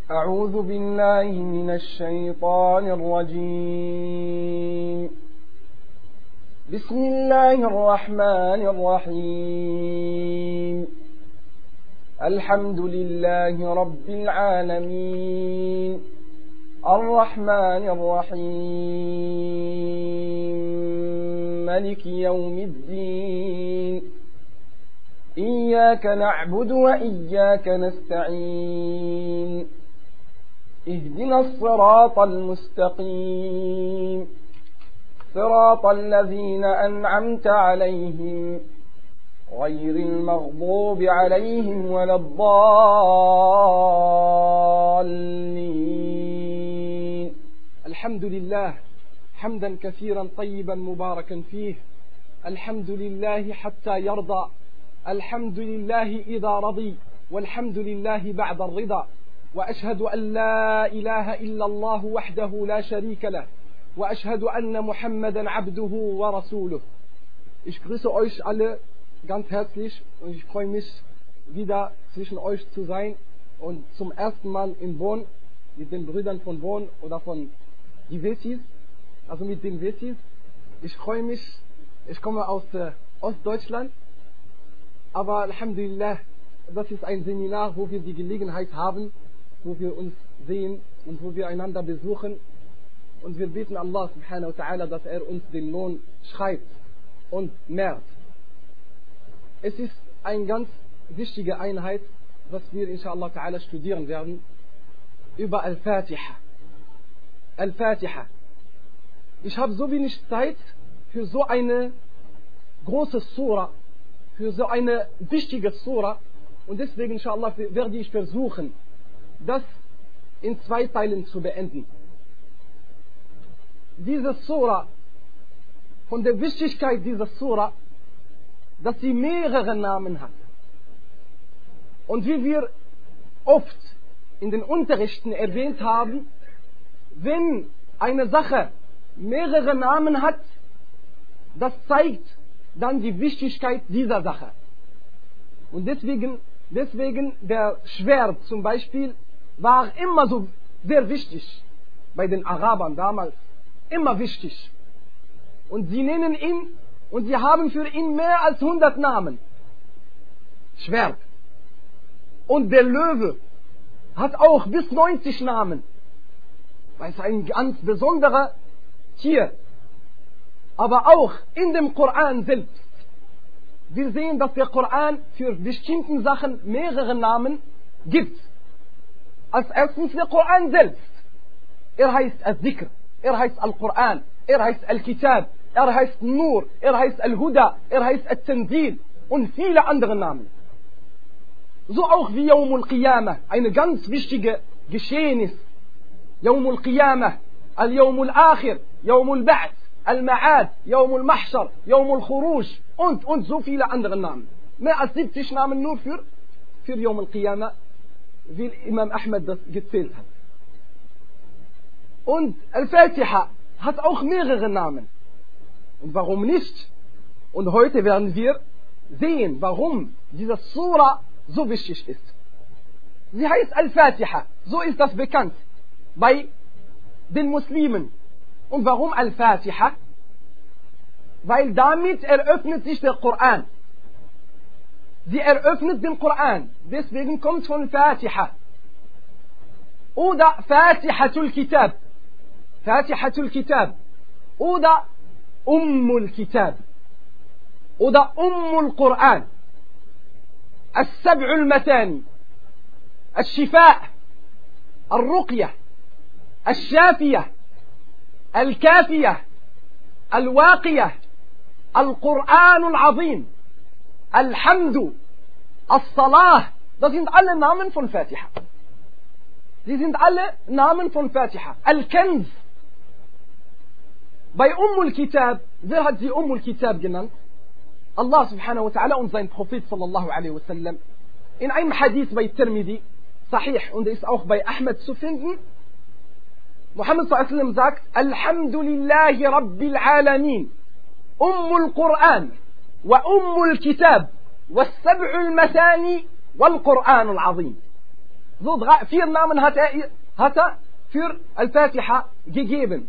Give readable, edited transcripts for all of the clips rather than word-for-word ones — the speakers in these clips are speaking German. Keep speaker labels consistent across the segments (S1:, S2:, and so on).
S1: أعوذ بالله من الشيطان الرجيم. بسم الله الرحمن الرحيم. الحمد لله رب العالمين الرحمن الرحيم مالك يوم الدين إياك نعبد وإياك نستعين اهدنا الصراط المستقيم صراط الذين أنعمت عليهم غير المغضوب عليهم ولا الضالين.
S2: الحمد لله حمدا كثيرا طيبا مباركا فيه. الحمد لله حتى يرضى، الحمد لله إذا رضي، والحمد لله بعد الرضا. وأشهد أن لا إله إلا الله وحده لا شريك له، وأشهد أن محمدا عبده ورسوله. Ich grüße euch alle ganz herzlich und ich freue mich, wieder zwischen euch zu sein und zum ersten Mal in Bonn mit den Brüdern von Bonn oder von die Wessis, also mit den Wessis. Ich freue mich, ich komme aus Ostdeutschland, aber Alhamdulillah, das ist ein Seminar, wo wir die Gelegenheit haben, wo wir uns sehen und wo wir einander besuchen, und wir beten Allah subhanahu wa ta'ala, dass er uns den Lohn schreibt und mehrt. Es ist eine ganz wichtige Einheit, was wir inshallah ta'ala studieren werden, über Al-Fatiha. Al-Fatiha. Ich habe so wenig Zeit für so eine große Sura, für so eine wichtige Sura, und deswegen inshallah werde ich versuchen, das in 2 Teilen zu beenden. Diese Sura, von der Wichtigkeit dieser Sura, dass sie mehrere Namen hat. Und wie wir oft in den Unterrichten erwähnt haben, wenn eine Sache mehrere Namen hat, das zeigt dann die Wichtigkeit dieser Sache. Und deswegen der Schwert zum Beispiel war immer so sehr wichtig bei den Arabern damals, immer wichtig. Und sie nennen ihn, und sie haben für ihn mehr als 100 Namen. Schwert. Und der Löwe hat auch bis 90 Namen. Das ist ein ganz besonderer Tier. Aber auch in dem Koran selbst. Wir sehen, dass der Koran für bestimmte Sachen mehrere Namen gibt. Als erstens der Koran selbst. Er heißt Al-Dhikr, er heißt Al-Koran, er heißt Al-Kitab, er heißt Nur, er heißt Al-Huda, er heißt Al-Tanzil und viele andere Namen. So auch wie Yawm al-Qiyamah, eine ganz wichtige Geschehnis. Yawm al-Qiyamah, Al-Yawm al-Akhir, Yawm al-Ba'th, Al-Ma'ad, Yawm al-Mahshar, Yawm al-Khuruj und so viele andere Namen. Mehr als 70 Namen nur für Yawm al-Qiyamah, wie Imam Ahmed das gezählt hat. Und Al-Fatiha hat auch mehrere Namen. Und warum nicht? Und heute werden wir sehen, warum diese Sura so wichtig ist. Sie heißt Al-Fatiha, so ist das bekannt bei den Muslimen. Und warum Al-Fatiha? Weil damit eröffnet sich der Koran. Sie eröffnet den Koran. Deswegen kommt von Fatiha. Oder Fatihatul Kitab. Fatihatul Kitab. Oder Ummul Kitab. Oder Ummul Quran. السبع المثاني، الشفاء، الرقية، الشافية، الكافية، الواقية، القرآن العظيم، الحمد، الصلاة. Das sind alle Namen von Fatiha. Sie sind alle Namen von Fatiha. Al-Kanz. Bei Kitab, wer hat sie Kitab genannt? Allah subhanahu wa ta'ala und sein Prophet sallallahu alaihi wasallam. In einem Hadith bei Tirmidhi, Sahih, und ist auch bei Ahmed zu finden, Muhammad sallallahu alaihi wasallam sagt: Alhamdulillahi Rabbil Alamin, Quran wa Kitab was Sab'ul Mathani wal Quran al-Azim. So 4 Namen hat er für Al-Fatiha gegeben.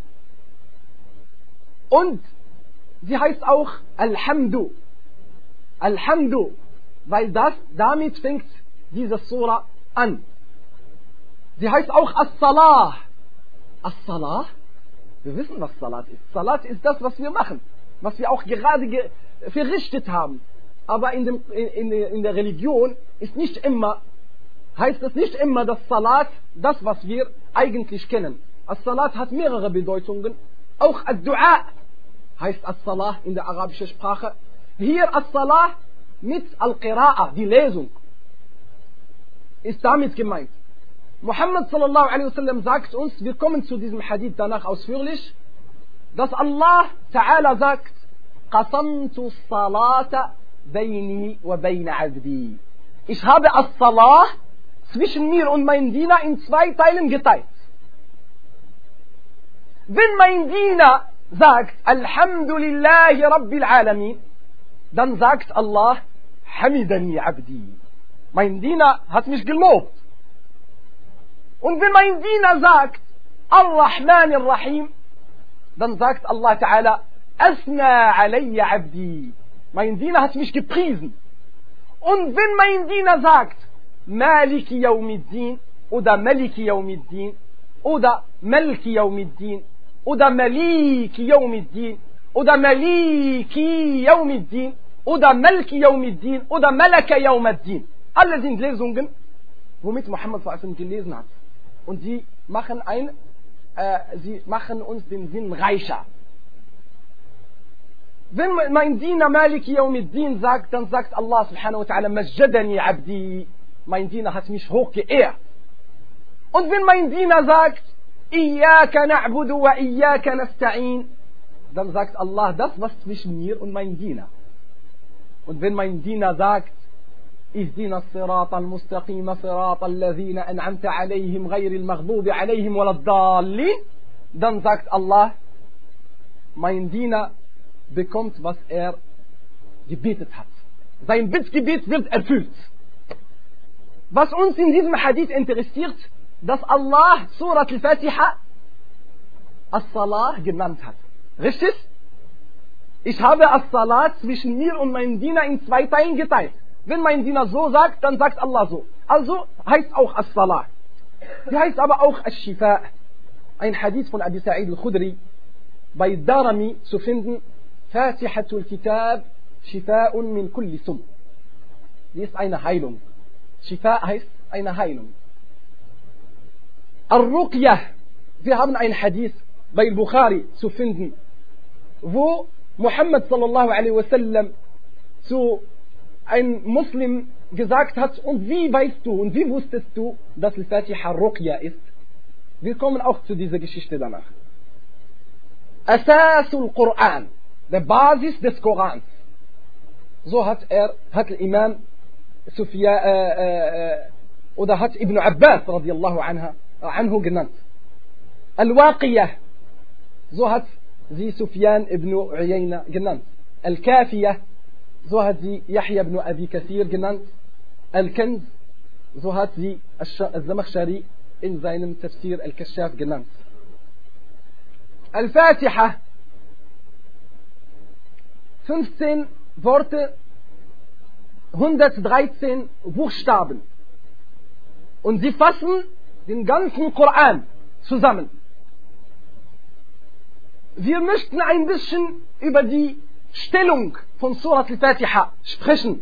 S2: Und sie heißt auch Alhamdu. Alhamdu, weil damit fängt diese Sura an. Sie heißt auch As-Salah. As-Salah? Wir wissen, was Salat ist. Salat ist das, was wir machen, was wir auch gerade verrichtet haben. Aber in der Religion heißt es nicht immer, dass Salat das, was wir eigentlich kennen. As-Salat hat mehrere Bedeutungen. Auch Ad-Du'a heißt As-Salah in der arabischen Sprache. Hier As-Salah mit Al-Qira'a, die Lesung, ist damit gemeint. Muhammad sallallahu alaihi wasallam sagt uns, wir kommen zu diesem Hadith danach ausführlich, dass Allah Ta'ala sagt, qasamtu salata bayni wa bayna abdi. Ich habe as-Salah zwischen mir und meinem Diener in 2 Teilen geteilt. Wenn mein Diener sagt, Alhamdulillahi Rabbil Alamin, dann sagt Allah, Hamidani Abdi. Mein Diener hat mich gelobt. Und wenn mein Diener sagt, Ar-Rahman Ar-Rahim, dann sagt Allah Ta'ala, Asna alayya Abdi. Mein Diener hat mich gepriesen. Und wenn mein Diener sagt, Maliki Yawmiddin oder Maliki Yawmiddin oder Malki Yawmiddin oder Maliki Yawmiddin oder Maliki Yawmiddin oder Malki Yawmiddin oder Malaka Yawmiddin. Alle sind Lesungen, womit Muhammad gelesen hat. Und sie machen uns den Sinn reicher. Wenn mein Diener Maliki Yawmiddin sagt, dann sagt Allah subhanahu wa ta'ala, Majjadani Abdi. Mein Diener hat mich hoch geehrt. Und wenn mein Diener sagt, Iyaka na'budu wa Iyaka nasta'in, dann sagt Allah, das was zwischen mir und meinem Diener. Und wenn mein Diener sagt, اهدنا الصراط المستقيم صراط الذين أنعمت عليهم غير المغضوب عليهم ولا الضالين, dann sagt Allah, mein Diener bekommt, was gebetet hat. Sein Bittgebet wird erfüllt. Was uns in diesem Hadith interessiert, dass Allah Surat al-Fatiha As-Salah genannt hat. Richtig? Ich habe As-Salah zwischen mir und meinem Diener in 2 Teilen geteilt. Wenn mein Diener so sagt, dann sagt Allah so. Also heißt auch As-Salah. Sie heißt aber auch As-Shifa. Ein Hadith von Abi Sa'id al-Khudri bei Darami zu finden. Fatihatul Kitab Shifa'un min kulli Sum. Sie ist eine Heilung. Shifa heißt eine Heilung. Ar-Ruqyah. Wir haben ein Hadith bei Bukhari zu finden, wo Muhammad sallallahu alaihi wasallam zu ein Muslim gesagt hat, und wie weißt du und wie wusstest du, dass Al-Fatiha Ruqya ist? Wir kommen auch zu dieser Geschichte danach. Asasul Quran, der Basis des Korans. So hat Imam Sufyan oder hat Ibn Abbas radiyallahu anhu genannt. Al-Waqiyah, so hat sie Sufyan ibn Uyayna genannt. Al-Kafiyah, so hat sie Yahya ibn Abi Kathir genannt. Al-Kanz, so hat sie Al-Zamakhshari in seinem Tafsir Al-Kashaf genannt. Al-Fatiha, 15 Worte, 113 Buchstaben. Und sie fassen den ganzen Koran zusammen. Wir möchten ein bisschen über die Stellung von Surat al-Fatiha sprechen.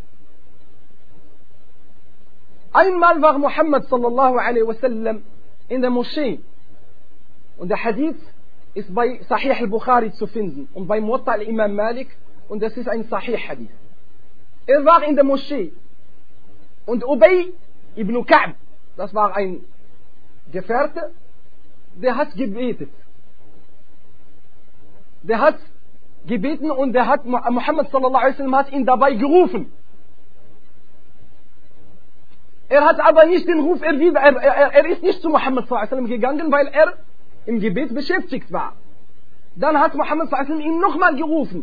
S2: Einmal war Muhammad sallallahu alaihi wasallam in der Moschee. Und der Hadith ist bei Sahih al-Bukhari zu finden und bei Muwatta al-Imam Malik, und das ist ein Sahih Hadith. Er war in der Moschee und Ubay ibn Ka'b, das war ein Gefährte, der hat gebetet. Der hat gebeten und Muhammad sallallahu alaihi wasallam hat ihn dabei gerufen. Er hat aber nicht den Ruf erwidert, er ist nicht zu Muhammad sallallahu alaihi wasallam gegangen, weil er im Gebet beschäftigt war. Dann hat Muhammad sallallahu alaihi wasallam ihn nochmal gerufen.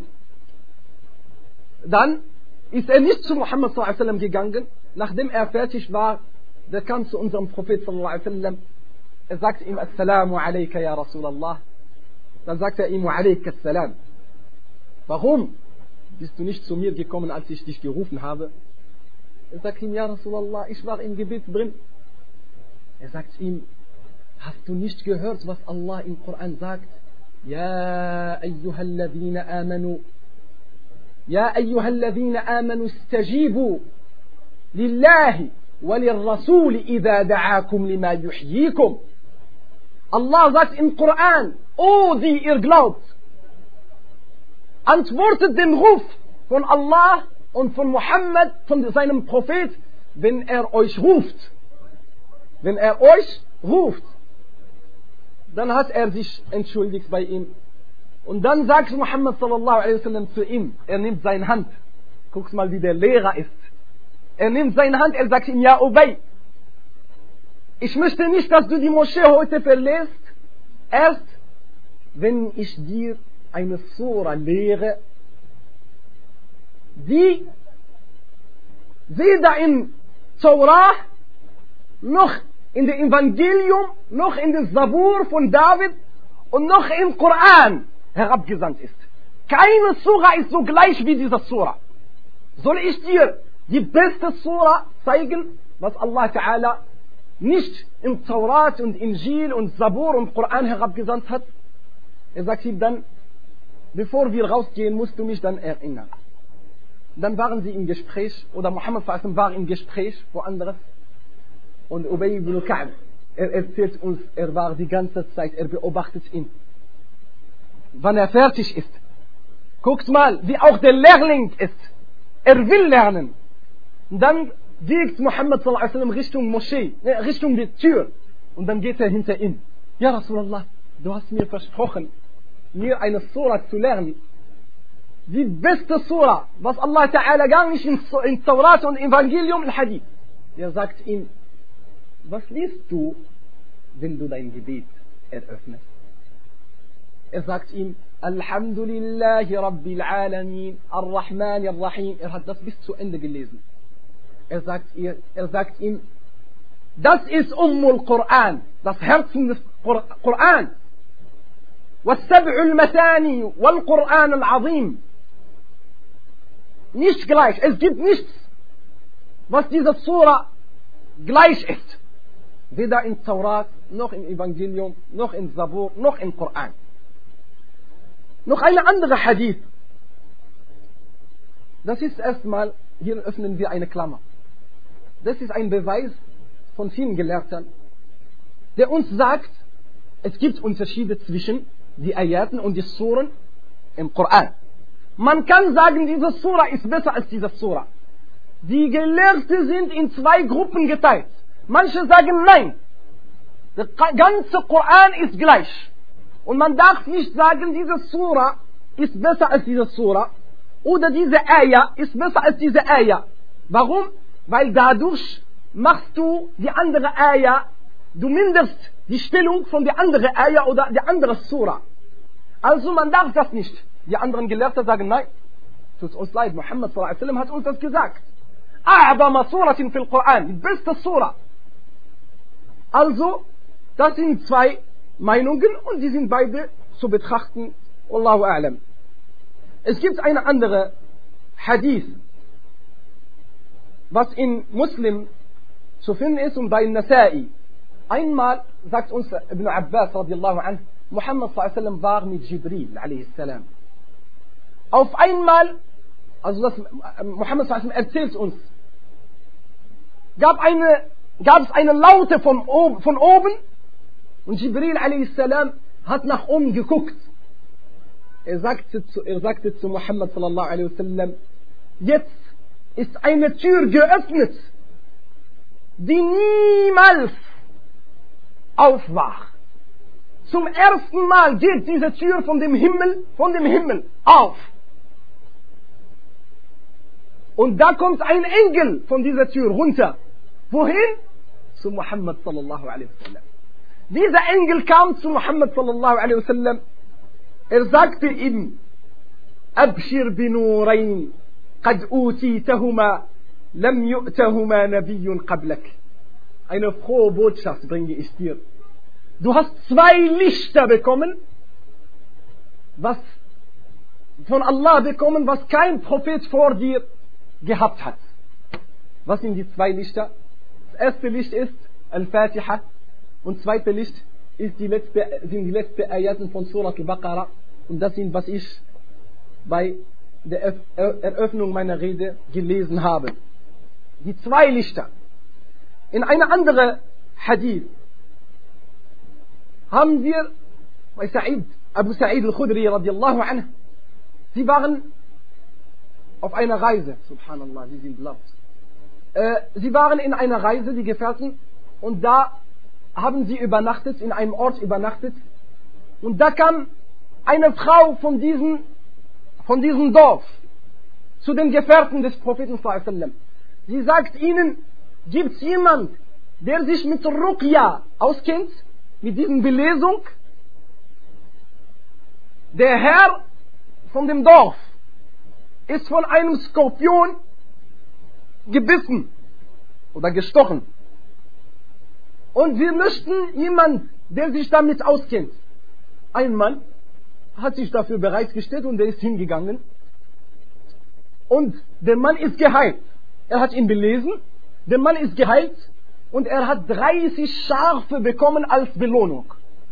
S2: Dann ist er nicht zu Muhammad sallallahu alaihi wasallam gegangen, nachdem er fertig war der kam zu unserem Prophet sallallahu alaihi wasallam, er sagte ihm Assalamu alayka ya Rasulallah. Dann sagte er ihm Wa alayka assalam. Warum bist du nicht zu mir gekommen, als ich dich gerufen habe? Er sagt ihm, ja Rasulallah, ich war im Gebet drin. Er sagt ihm, hast du nicht gehört, was Allah im Koran sagt? Ja ayyuhalladhina amanu, ja ayyuhalladhina amanu istajibu lillahi wa lirrasuli idha da'akum lima yuhyikum. Allah sagt im Koran, oh die ihr glaubt, antwortet dem Ruf von Allah und von Muhammad, von seinem Prophet, wenn er euch ruft. Wenn er euch ruft. Dann hat er sich entschuldigt bei ihm. Und dann sagt Muhammad sallallahu alaihi wasallam zu ihm, er nimmt seine Hand. Guckst mal, wie der Lehrer ist. Er nimmt seine Hand, er sagt ihm, ja Ubay, ich möchte nicht, dass du die Moschee heute verlässt, erst wenn ich dir eine Sura lehre, die weder in Torah, noch in dem Evangelium, noch in der Zabur von David und noch im Koran herabgesandt ist. Keine Sura ist so gleich wie diese Sura. Soll ich dir die beste Sura zeigen, was Allah Ta'ala nicht im Taurat und Injil und Zabur und Koran herabgesandt hat? Er sagt ihm dann, bevor wir rausgehen, musst du mich dann erinnern. Dann waren sie im Gespräch, oder Muhammad sallallahu war im Gespräch, woanders. Und Ubay ibn Ka'b, er erzählt uns, er war die ganze Zeit, er beobachtet ihn. Wann er fertig ist. Guckt mal, wie auch der Lehrling ist. Er will lernen. Und dann geht Muhammad sallallahu alaihi wasallam Richtung Moschee, Richtung die Tür. Und dann geht er hinter ihm. Ja Rasulallah, du hast mir versprochen, mir eine Sura zu lernen. Die beste Sura, was Allah Ta'ala gar nicht in Taurat und Evangelium und Hadith. Er sagt ihm, was liest du, wenn du dein Gebet eröffnest? Er sagt ihm, Alhamdulillahi Rabbil Alamin, Ar-Rahman Ar-Rahim. Er hat das bis zu Ende gelesen. Er sagt ihm, das ist Ummul Quran, das Herzen des Koran. والسبع المثاني والقرآن العظيم. Nicht gleich. Es gibt nichts, was diese Sura gleich ist. Weder in Taurat, noch im Evangelium, noch in Zabur, noch im Koran. Noch eine andere Hadith. Das ist erstmal, hier öffnen wir eine Klammer. Das ist ein Beweis von vielen Gelehrten, der uns sagt, es gibt Unterschiede zwischen die Ayaten und die Suren im Koran. Man kann sagen, diese Sura ist besser als diese Sura. Die Gelehrten sind in zwei Gruppen geteilt. Manche sagen nein, der ganze Koran ist gleich. Und man darf nicht sagen, diese Sura ist besser als diese Sura. Oder diese Ayah ist besser als diese Ayah. Warum? Weil dadurch machst du die andere Ayah, du minderst die Stellung von der anderen Ayah oder der anderen Sura. Also man darf das nicht. Die anderen Gelehrten sagen nein. Tut uns leid, Muhammad sallallahu alaihi wasallam hat uns das gesagt. A'zama suratin fil Quran, die beste Sura. Also, das sind zwei Meinungen und die sind beide zu betrachten. Wallahu a'lam. Es gibt eine andere Hadith, was in Muslim zu finden ist und bei Nasa'i. Einmal sagt uns Ibn Abbas radiallahu anhu, Muhammad sallallahu alaihi wasallam war mit Jibril alaihi salam. Auf einmal, also das Muhammad sallallahu alaihi wasallam erzählt uns, gab es eine Laute von oben und Jibril alaihi salam hat nach oben geguckt. Er sagte zu Muhammad sallallahu alaihi wasallam, jetzt ist eine Tür geöffnet, die niemals aufwacht. Zum ersten Mal geht diese Tür von dem Himmel auf. Und da kommt ein Engel von dieser Tür runter. Wohin? Zu Muhammad sallallahu alaihi wasallam. Dieser Engel kam zu Muhammad sallallahu alaihi wasallam. Er sagte ihm, Abshir binurain, qad utitahuma, lam yu'tahuma nabiyyun qablak. eine frohe Botschaft bringe ich dir. Du hast 2 Lichter bekommen, was von Allah bekommen, was kein Prophet vor dir gehabt hat. Was sind die 2 Lichter? Das erste Licht ist Al-Fatiha und das zweite Licht ist sind die letzten Ayaten von Surat Al-Baqarah, und das sind, was ich bei der Eröffnung meiner Rede gelesen habe. Die 2 Lichter. In einer anderen Hadith haben wir bei Abu Sa'id al-Khudri radiallahu anhu, sie waren auf einer Reise, subhanallah, sie sind laut. Sie waren in einer Reise, die Gefährten, und da haben sie übernachtet, in einem Ort übernachtet, und da kam eine Frau von diesem Dorf zu den Gefährten des Propheten sallallahu alaihi wasallam. Sie sagt ihnen, gibt es jemand, der sich mit Ruqya auskennt, mit dieser Belesung? Der Herr von dem Dorf ist von einem Skorpion gebissen oder gestochen. Und wir möchten jemanden, der sich damit auskennt. Ein Mann hat sich dafür bereitgestellt und der ist hingegangen. Und der Mann ist geheilt. Er hat ihn belesen. Der Mann ist geheilt und er hat 30 Schafe bekommen als Belohnung.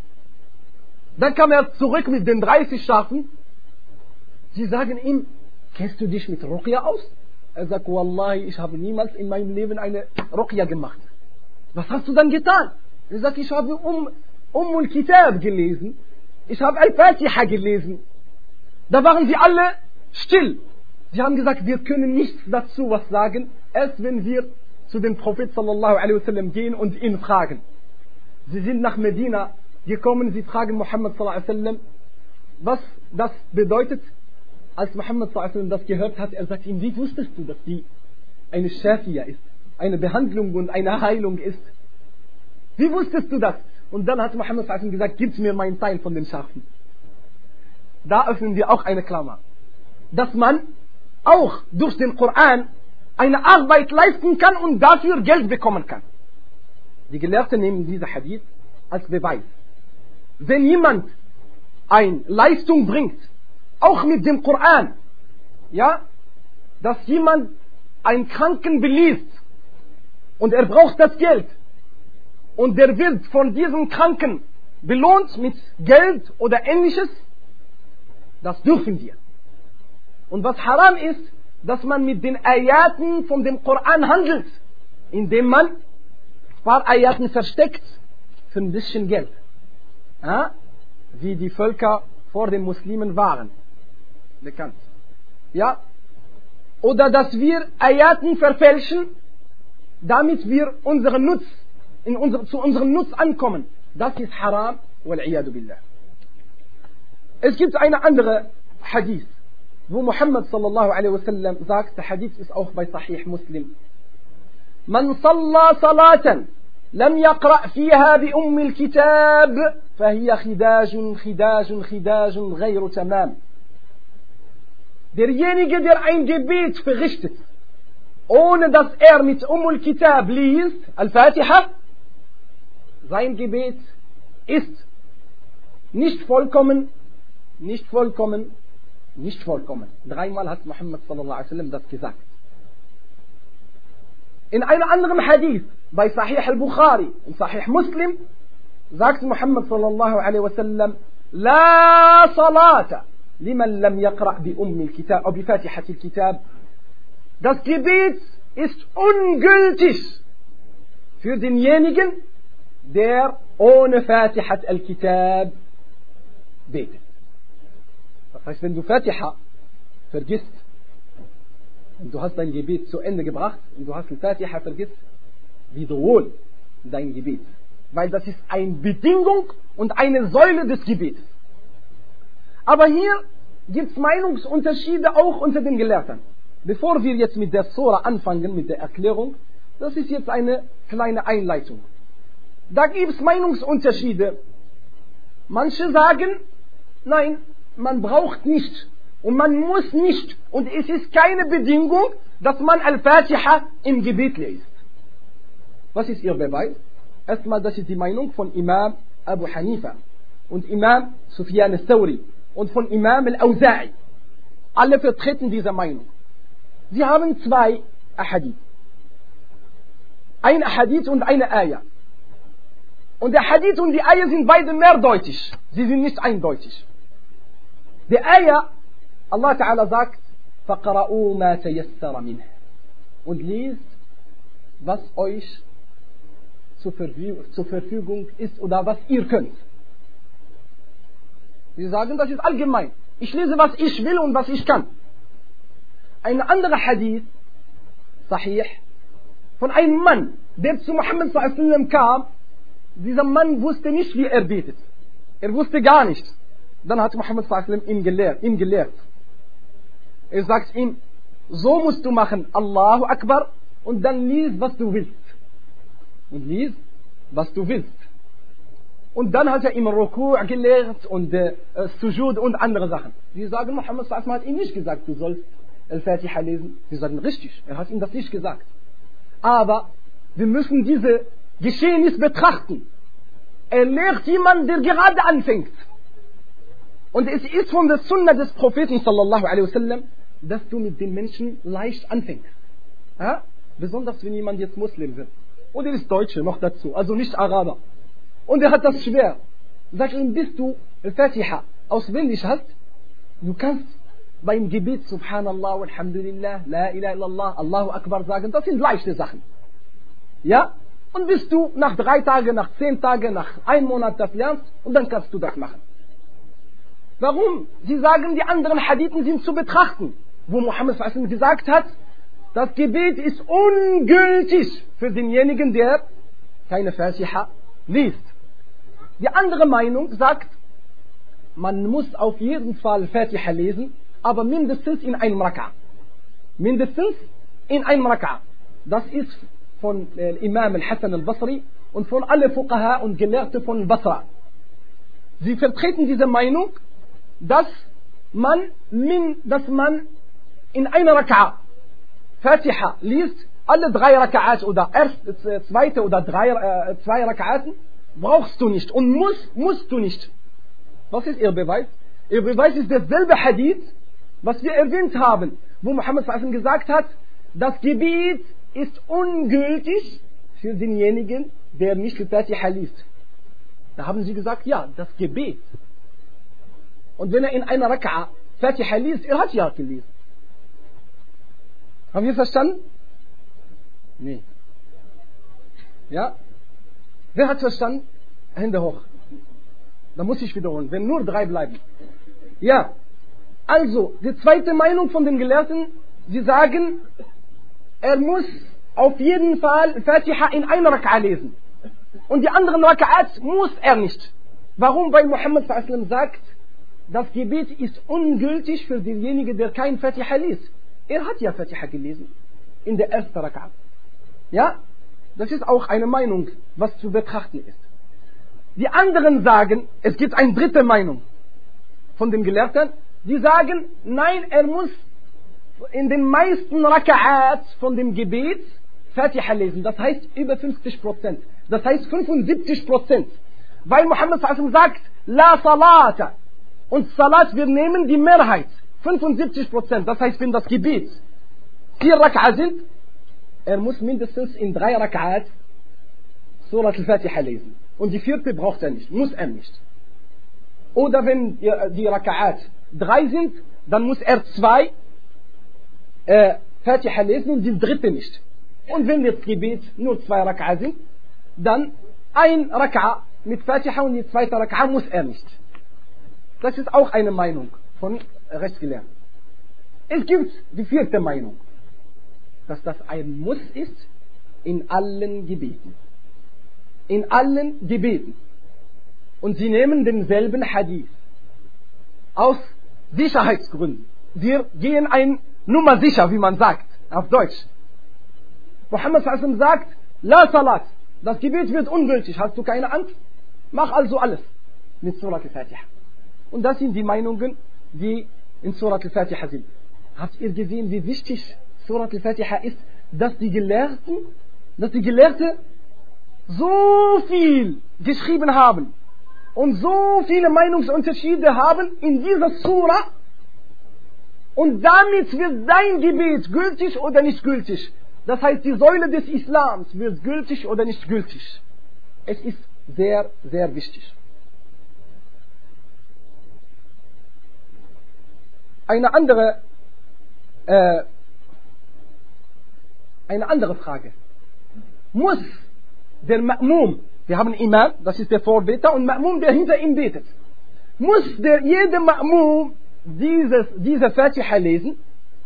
S2: Dann kam er zurück mit den 30 Schafen. Sie sagen ihm, kennst du dich mit Ruqya aus? Er sagt, Wallahi, ich habe niemals in meinem Leben eine Ruqya gemacht. Was hast du dann getan? Er sagt, ich habe al-Kitab gelesen. Ich habe Al-Fatiha gelesen. Da waren sie alle still. Sie haben gesagt, wir können nichts dazu was sagen, erst wenn wir zu dem Prophet sallallahu alaihi wasallam gehen und ihn fragen. Sie sind nach Medina gekommen, sie fragen Muhammad sallallahu alaihi wasallam, was das bedeutet. Als Muhammad sallallahu alaihi wasallam das gehört hat, er sagt ihm, wie wusstest du, dass die eine Shafiya ist, eine Behandlung und eine Heilung ist? Wie wusstest du das? Und dann hat Muhammad sallallahu alaihi wasallam gesagt, gib mir meinen Teil von den Schafen. Da öffnen wir auch eine Klammer. Dass man auch durch den Koran eine Arbeit leisten kann und dafür Geld bekommen kann. Die Gelehrten nehmen diese Hadith als Beweis. Wenn jemand eine Leistung bringt, auch mit dem Koran, ja, dass jemand einen Kranken beliest und er braucht das Geld und der wird von diesem Kranken belohnt mit Geld oder ähnliches, das dürfen wir. Und was haram ist, dass man mit den Ayaten von dem Koran handelt, indem man ein paar Ayaten versteckt für ein bisschen Geld. Ja? Wie die Völker vor den Muslimen waren. Bekannt. Ja? Oder dass wir Ayaten verfälschen, damit wir zu unserem Nutz ankommen. Das ist haram. Wal-iyadu billah. Es gibt eine andere Hadith, wo Muhammad sallallahu alaihi wasallam sagt, der Hadith ist auch bei Sahih Muslim. Man salla salatan lam yaqra fiha bi al-kitab fahiya khidajun ghayru tamam. Derjenige, der ein Gebet verrichtet, ohne dass er mit al-Kitab liest, Al-Fatiha, sein Gebet ist nicht vollkommen. Dreimal hat Muhammad sallallahu alaihi wasallam das gesagt. In einem anderen Hadith bei Sahih al-Bukhari und Sahih Muslim sagt Muhammad sallallahu alaihi wasallam: La salata liman lam yaqra bi al-kitab oder bi Fatihat al-Kitab. Das Gebet ist ungültig für denjenigen, der ohne Fatihat al-Kitab betet. Das heißt, wenn du Fatiha vergisst und du hast dein Gebet zu Ende gebracht und du hast die Fatiha vergisst, wiederhol dein Gebet. Weil das ist eine Bedingung und eine Säule des Gebets. Aber hier gibt es Meinungsunterschiede auch unter den Gelehrten. Bevor wir jetzt mit der Sura anfangen, mit der Erklärung, das ist jetzt eine kleine Einleitung. Da gibt es Meinungsunterschiede. Manche sagen, nein, man braucht nicht und man muss nicht und es ist keine Bedingung, dass man Al-Fatiha im Gebet liest. Was ist ihr Beweis? Erstmal, das ist die Meinung von Imam Abu Hanifa und Imam Sufyan al-Thawri und von Imam al-Awza'i. Alle vertreten diese Meinung. Sie haben zwei Ahadith. Ein Ahadith und eine Ayah. Und der Hadith und die Ayah sind beide mehrdeutig. Sie sind nicht eindeutig. Die Ayah, Allah Ta'ala sagt, فَقْرَؤُوا مَا تَيَسَّرَ مِنْهِ. Und liest, was euch zur Verfügung ist oder was ihr könnt. Sie sagen, das ist allgemein. Ich lese, was ich will und was ich kann. Ein anderer Hadith, Sahih, von einem Mann, der zu Muhammad sallallahu alaihi wasallam kam. Dieser Mann wusste nicht, wie er betet. Er wusste gar nicht. Dann hat Muhammad sallallahu alaihi wasallam ihm gelehrt. Er sagt ihm, so musst du machen, Allahu Akbar, und dann lies, was du willst. Und lies, was du willst. Und dann hat er ihm Ruku' gelehrt und Sujud und andere Sachen. Sie sagen, Muhammad sallallahu alaihi wasallam hat ihm nicht gesagt, du sollst Al-Fatiha lesen. Sie sagen, richtig, er hat ihm das nicht gesagt. Aber wir müssen diese Geschehnis betrachten. Er lehrt jemanden, der gerade anfängt. Und es ist von der Sunna des Propheten sallallahu alaihi wasallam, dass du mit den Menschen leicht anfängst. Ja? Besonders wenn jemand jetzt Muslim wird. Und er ist Deutsche noch dazu, also nicht Araber. Und er hat das schwer. Sag ihm, bis du Al-Fatiha auswendig hast, du kannst beim Gebet Subhanallah, Alhamdulillah, La ilaha illallah, Allahu Akbar sagen, das sind leichte Sachen. Ja? Und bis du nach 3 Tagen, nach 10 Tagen, nach 1 Monat das lernst, und dann kannst du das machen. Warum? Sie sagen, die anderen Hadithen sind zu betrachten, wo Muhammad sallallahu alaihi wasallam gesagt hat, das Gebet ist ungültig für denjenigen, der keine Fatiha liest. Die andere Meinung sagt, man muss auf jeden Fall Fatiha lesen, aber mindestens in einem Raka'. Mindestens in einem Raka'. Das ist von Imam al-Hassan al-Basri und von alle Fuqaha und Gelehrte von Basra. Sie vertreten diese Meinung, dass man in einer Raka' Fatiha liest, alle 3 Raka'at oder zweite oder 2 Raka'aten brauchst du nicht und musst du nicht. Was ist ihr Beweis? Ihr Beweis ist derselbe Hadith, was wir erwähnt haben, wo Muhammad sallallahu alaihi wasallam gesagt hat, das Gebet ist ungültig für denjenigen, der nicht die Fatiha liest. Da haben sie gesagt, ja, das Gebet. Und wenn er in einer Raka'a Fatiha liest, er hat ja gelesen. Haben wir verstanden? Nee. Ja? Wer hat verstanden? Hände hoch. Da muss ich wiederholen, wenn nur 3 bleiben. Ja. Also, die zweite Meinung von den Gelehrten, sie sagen, er muss auf jeden Fall Fatiha in einer Raka'a lesen. Und die anderen Raka'at muss er nicht. Warum? Weil Muhammad sallallahu alaihi wasallam sagt, das Gebet ist ungültig für denjenigen, der kein Fatiha liest. Er hat ja Fatiha gelesen. In der ersten Raka'a. Ja? Das ist auch eine Meinung, was zu betrachten ist. Die anderen sagen, es gibt eine dritte Meinung von den Gelehrten, die sagen, nein, er muss in den meisten Raka'at von dem Gebet Fatiha lesen. Das heißt über 50%. Das heißt 75%. Weil Muhammad sallallahu alaihi wasallam sagt, La Salata. Und Salat, wir nehmen die Mehrheit. 75%. Das heißt, wenn das Gebet 4 Raka'at sind, er muss mindestens in 3 Raka'at Surat al-Fatiha lesen. Und die 4. braucht er nicht. Muss er nicht. Oder wenn die Raka'at 3 sind, dann muss er 2 Fatiha lesen und die 3. nicht. Und wenn das Gebet nur 2 Raka'at sind, dann 1 Raka'a mit Fatiha und die 2. Raka'a muss er nicht. Das ist auch eine Meinung von Rechtsgelehrten. Es gibt die 4. Meinung, dass das ein Muss ist in allen Gebeten. In allen Gebeten. Und sie nehmen denselben Hadith. Aus Sicherheitsgründen. Wir gehen ein Nummer sicher, wie man sagt, auf Deutsch. Muhammad sallallahu alaihi wasallam sagt, La Salat. Das Gebet wird ungültig. Hast du keine Angst? Mach also alles mit Surat al-Fatiha. Und das sind die Meinungen, die in Surat al-Fatiha sind. Habt ihr gesehen, wie wichtig Surat al-Fatiha ist, dass die Gelehrte so viel geschrieben haben und so viele Meinungsunterschiede haben in dieser Sura, und damit wird dein Gebet gültig oder nicht gültig. Das heißt, die Säule des Islams wird gültig oder nicht gültig. Es ist sehr, sehr wichtig. Eine andere Frage. Muss der Ma'mum, wir haben Imam, das ist der Vorbeter, und Ma'mum, der hinter ihm betet, muss jeder Ma'mum diese Fatiha lesen?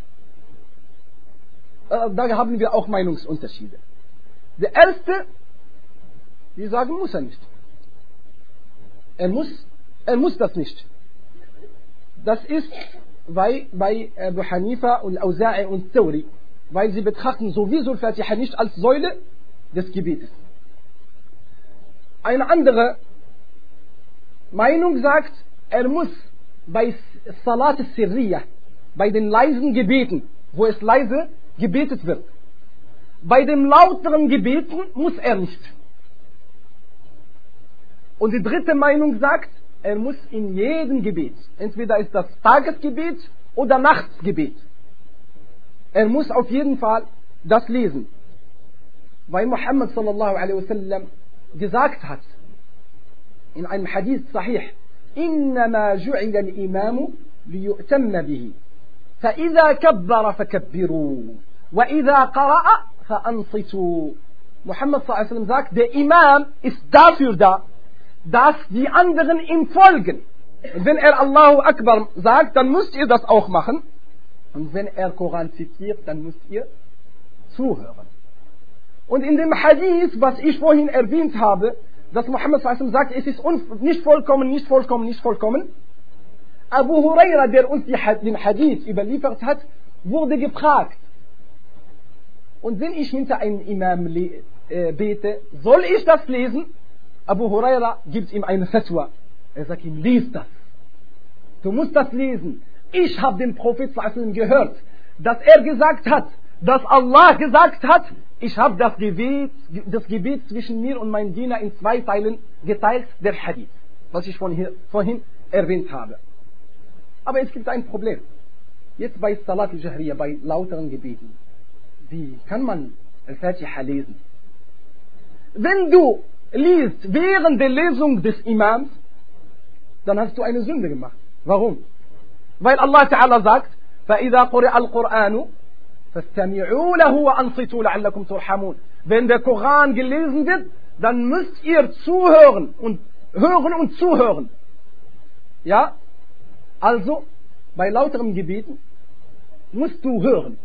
S2: Da haben wir auch Meinungsunterschiede. Der erste, die sagen, muss er nicht. Er muss das nicht. Das ist bei Abu Hanifa und Auza'i und Thawri, weil sie betrachten sowieso Fatiha nicht als Säule des Gebetes. Eine andere Meinung sagt, er muss bei Salat al-Sirriyah, bei den leisen Gebeten, wo es leise gebetet wird, bei den lauteren Gebeten muss er nicht. Und die dritte Meinung sagt, er muss in jedem Gebet, entweder ist das Tagesgebet oder Nachtsgebet, er muss auf jeden Fall das lesen. Weil Muhammad sallallahu alaihi wasallam gesagt hat, in einem Hadith Sahih, إنما جعل الإمام ليؤتم به فإذا كبر فكبروا وإذا قرأ فأنصتوا. Muhammad sallallahu alaihi wasallam sagt, der Imam ist dafür da, dass die anderen ihm folgen. Und wenn er Allahu Akbar sagt, dann müsst ihr das auch machen. Und wenn er Koran zitiert, dann müsst ihr zuhören. Und in dem Hadith, was ich vorhin erwähnt habe, dass Muhammad sallallahu alaihi wasallam sagt, es ist nicht vollkommen. Abu Huraira, der uns den Hadith überliefert hat, wurde gefragt. Und wenn ich hinter einem Imam bete, soll ich das lesen? Abu Huraira gibt ihm eine Fatwa. Er sagt ihm, lies das. Du musst das lesen. Ich habe den Prophet sallallahu alaihi wasallam gehört, dass er gesagt hat, dass Allah gesagt hat, ich habe das Gebet zwischen mir und meinem Diener in 2 Teilen geteilt, der Hadith, was ich vorhin erwähnt habe. Aber es gibt ein Problem. Jetzt bei Salat al-Jahriyah, bei lauteren Gebeten. Wie kann man Al-Fatiha lesen? Wenn du liest während der Lesung des Imams, dann hast du eine Sünde gemacht. Warum? Weil Allah Ta'ala sagt, فَإِذَا قُرِئَ الْقُرْآنُ فَاسْتَمِعُوا لَهُ وَأَنصِتُوا لَعَلَّكُمْ تُرْحَمُونَ. Wenn der Koran gelesen wird, dann müsst ihr zuhören und hören und zuhören. Ja? Also, bei lauteren Gebeten musst du hören.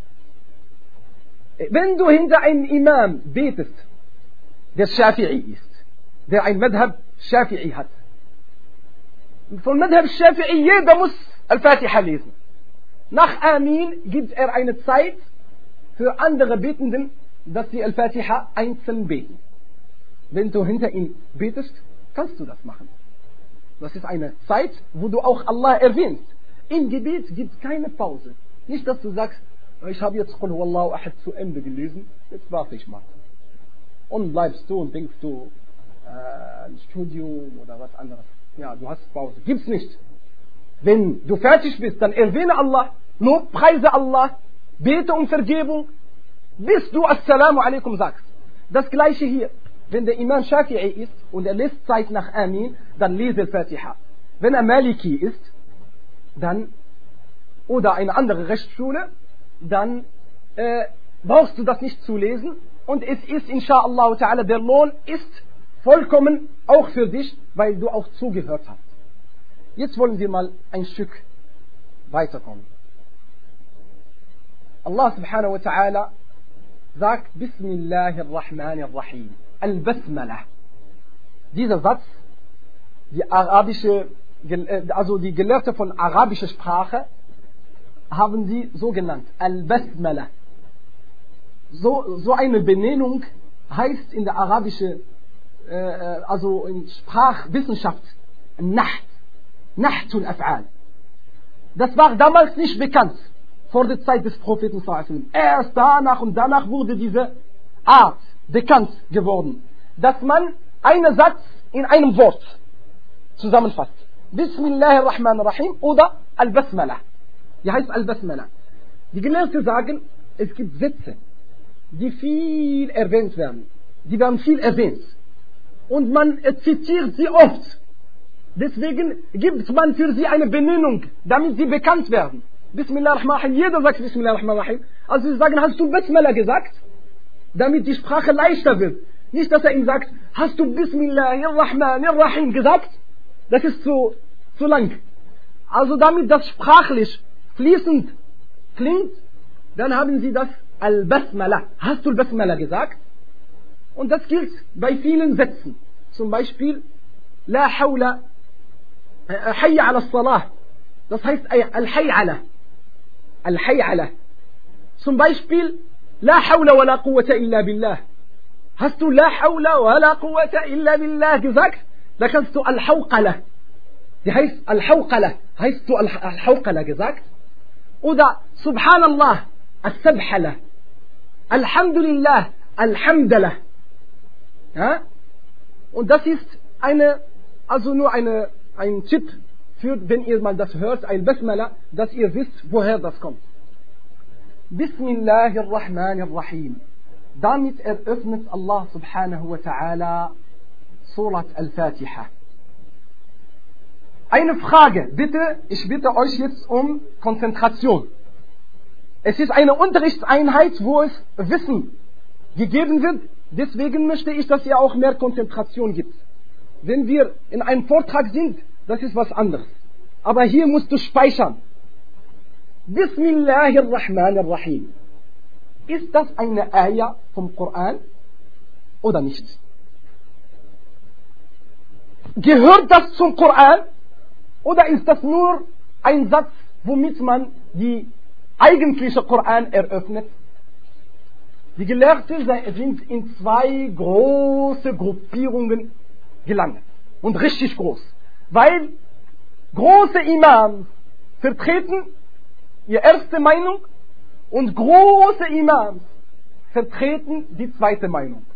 S2: Wenn du hinter einem Imam betest, der Shafi'i ist, der ein Madhab Shafi'i hat, von Madhab Shafi'i jeder muss Al-Fatiha lesen. Nach Amin gibt er eine Zeit für andere Betenden, dass sie Al-Fatiha einzeln beten. Wenn du hinter ihm betest, kannst du das machen. Das ist eine Zeit, wo du auch Allah erwähnst. Im Gebet gibt es keine Pause. Nicht, dass du sagst, ich habe jetzt Qul Huwallahu Ahad zu Ende gelesen, jetzt warte ich mal. Und bleibst du und denkst du, ein Studium oder was anderes. Ja, du hast Pause. Gibt's nicht. Wenn du fertig bist, dann erwähne Allah, lobpreise Allah, bete um Vergebung, bis du Assalamu alaikum sagst. Das gleiche hier. Wenn der Imam Shafi'i ist und er lässt Zeit nach Amin, dann lese Al-Fatiha. Wenn er Maliki ist, dann, oder eine andere Rechtsschule, dann brauchst du das nicht zu lesen. Und es ist, inshallah ta'ala, der Lohn ist vollkommen auch für dich, weil du auch zugehört hast. Jetzt wollen wir mal ein Stück weiterkommen. Allah subhanahu wa ta'ala sagt, Bismillahirrahmanirrahim, Al-Basmala. Dieser Satz, die Gelehrte von arabischer Sprache haben sie so genannt, Al-Basmala. So eine Benennung heißt in der arabischen, also in Sprachwissenschaft, Nahtul Af'al. Das war damals nicht bekannt, vor der Zeit des Propheten sallallahu alaihi wasallam. Erst danach wurde diese Art bekannt geworden. dass man einen Satz in einem Wort zusammenfasst. Bismillahirrahmanirrahim oder Al-Basmala. Die heißt Al-Basmala. Die Gelehrten sagen, es gibt Sätze, die viel erwähnt werden. Die werden viel erwähnt. Und man zitiert sie oft. Deswegen gibt man für sie eine Benennung, damit sie bekannt werden. Bismillahirrahmanirrahim, jeder sagt Bismillahirrahmanirrahim. Also sie sagen, hast du Basmala gesagt? Damit die Sprache leichter wird. Nicht, dass er ihm sagt, hast du Bismillahirrahmanirrahim gesagt? Das ist zu lang. Also damit das sprachlich fließend klingt, dann haben sie das Al-Basmala. Hast du Al-Basmala gesagt? Und das gilt bei vielen Sätzen. Zum Beispiel, La hawla, Hayya ala salah. Das heißt Al-Hay'ala. Al-Hay'ala. Zum Beispiel, La hawla wa la quwwata illa billah. Hast du La hawla wa la quwwata illa billah gesagt? Da kannst du Al-Hawqala. Die heißt Al-Hawqala. Heißt du Al-Hawqala gesagt? Oder Subhanallah, Al-Sabhala. Alhamdulillah, Alhamdulillah. Ja? Und das ist nur ein Tipp für, wenn ihr mal das hört, ein Basmala, dass ihr wisst, woher das kommt. Bismillahirrahmanirrahim. Damit eröffnet Allah subhanahu wa ta'ala Surat Al-Fatiha. Eine Frage, bitte, ich bitte euch jetzt um Konzentration. Es ist eine Unterrichtseinheit, wo es Wissen gegeben wird. Deswegen möchte ich, dass ihr auch mehr Konzentration gibt. Wenn wir in einem Vortrag sind, das ist was anderes. Aber hier musst du speichern. Bismillahirrahmanirrahim. Ist das eine Ayah vom Koran oder nicht? Gehört das zum Koran oder ist das nur ein Satz, womit man die eigentliche Koran eröffnet? Die Gelehrten sind in zwei große Gruppierungen gelandet. Und richtig groß. Weil große Imams vertreten ihre erste Meinung und große Imams vertreten die zweite Meinung.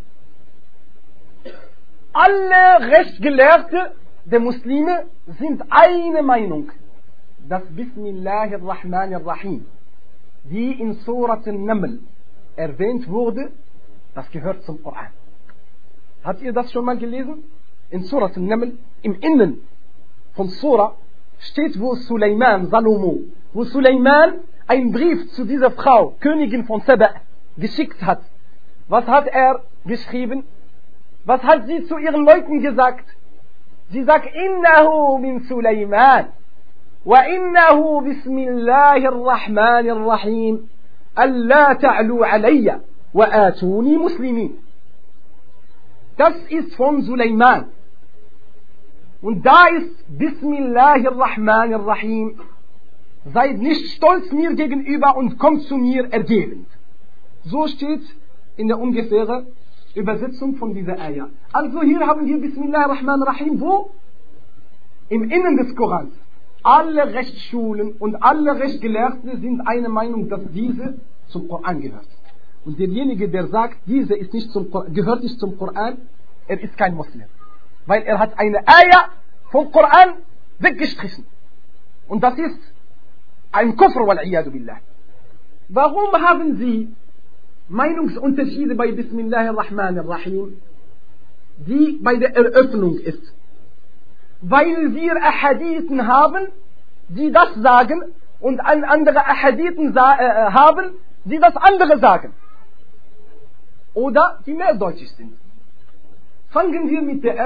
S2: Alle Rechtsgelehrte der Muslime sind eine Meinung. Das Bismillahirrahmanirrahim, die in Surat An-Naml erwähnt wurde, das gehört zum Koran. Habt ihr das schon mal gelesen? In Surat An-Naml, im Innen von Surah, steht, wo Suleiman, Salomo, wo Suleiman einen Brief zu dieser Frau, Königin von Saba, geschickt hat. Was hat er geschrieben? Was hat sie zu ihren Leuten gesagt? Sie sagt, Innahu min Suleiman, wa innahu bismillahirrahmanirrahim, alla ta'lu alayya, wa atuni muslimin. Das ist von Suleiman. Und da ist Bismillahirrahmanirrahim. Seid nicht stolz mir gegenüber und kommt zu mir ergebend. So steht in der ungefähren Übersetzung von dieser Ayah. Also hier haben wir Bismillahirrahmanirrahim, wo? Im Innen des Korans. Alle Rechtsschulen und alle Rechtsgelehrten sind einer Meinung, dass diese zum Koran gehört. Und derjenige, der sagt, diese ist nicht gehört nicht zum Koran, er ist kein Muslim. Weil er hat eine Ayah vom Koran weggestrichen. Und das ist ein Kufr, wal-iyadu billah. Warum haben Sie Meinungsunterschiede bei Bismillahirrahmanirrahim, die bei der Eröffnung ist? Weil wir Ahadithen haben, die das sagen, und andere Ahadithen haben, die das andere sagen. Oder die mehrdeutig sind. Fangen wir mit der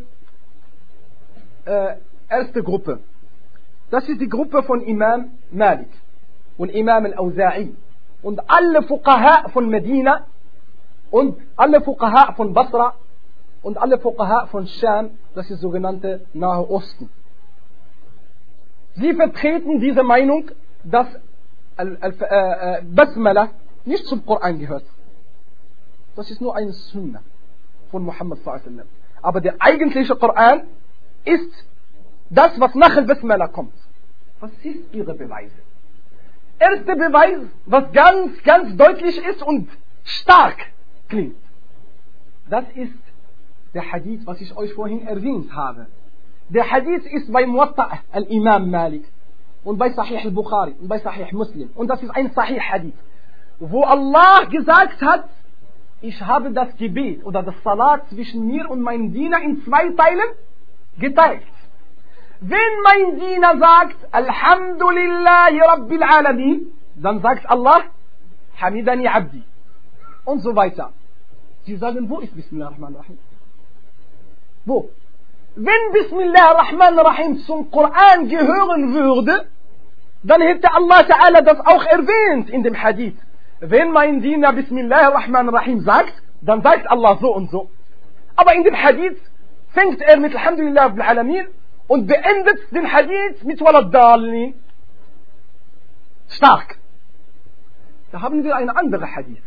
S2: erste Gruppe. Das ist die Gruppe von Imam Malik und Imam Al-Awza'i und alle Fuqaha von Medina und alle Fuqaha von Basra und alle Fuqaha von Sham, das ist sogenannte Nahe Osten. Sie vertreten diese Meinung, dass Basmala nicht zum Koran gehört. Das ist nur eine Sunna von Muhammad sallallahu alaihi wasallam. Aber der eigentliche Koran ist das, was nach Al-Basmala kommt. Was ist ihre Beweise? Erster Beweis, was ganz, ganz deutlich ist und stark klingt. Das ist der Hadith, was ich euch vorhin erwähnt habe. Der Hadith ist bei Muwatta al-Imam Malik und bei Sahih al-Bukhari und bei Sahih Muslim. Und das ist ein Sahih Hadith, wo Allah gesagt hat, ich habe das Gebet oder das Salat zwischen mir und meinem Diener in 2 Teilen geteilt. Wenn mein Diener sagt, Alhamdulillahi Rabbil Alamin, dann sagt Allah, Hamidani Abdi. Und so weiter. Sie sagen, wo ist Bismillah ar-Rahman ar-Rahim? Wo? Wenn Bismillah ar-Rahman ar-Rahim zum Koran gehören würde, dann hätte Allah Ta'ala das auch erwähnt in dem Hadith. Wenn mein Diener Bismillah ar-Rahman ar-Rahim sagt, dann sagt Allah so und so. Aber in dem Hadith fängt er mit Alhamdulillah Rabbil Alamin und beendet den Hadith mit Waladdallin. Stark. Da haben wir eine andere Hadith.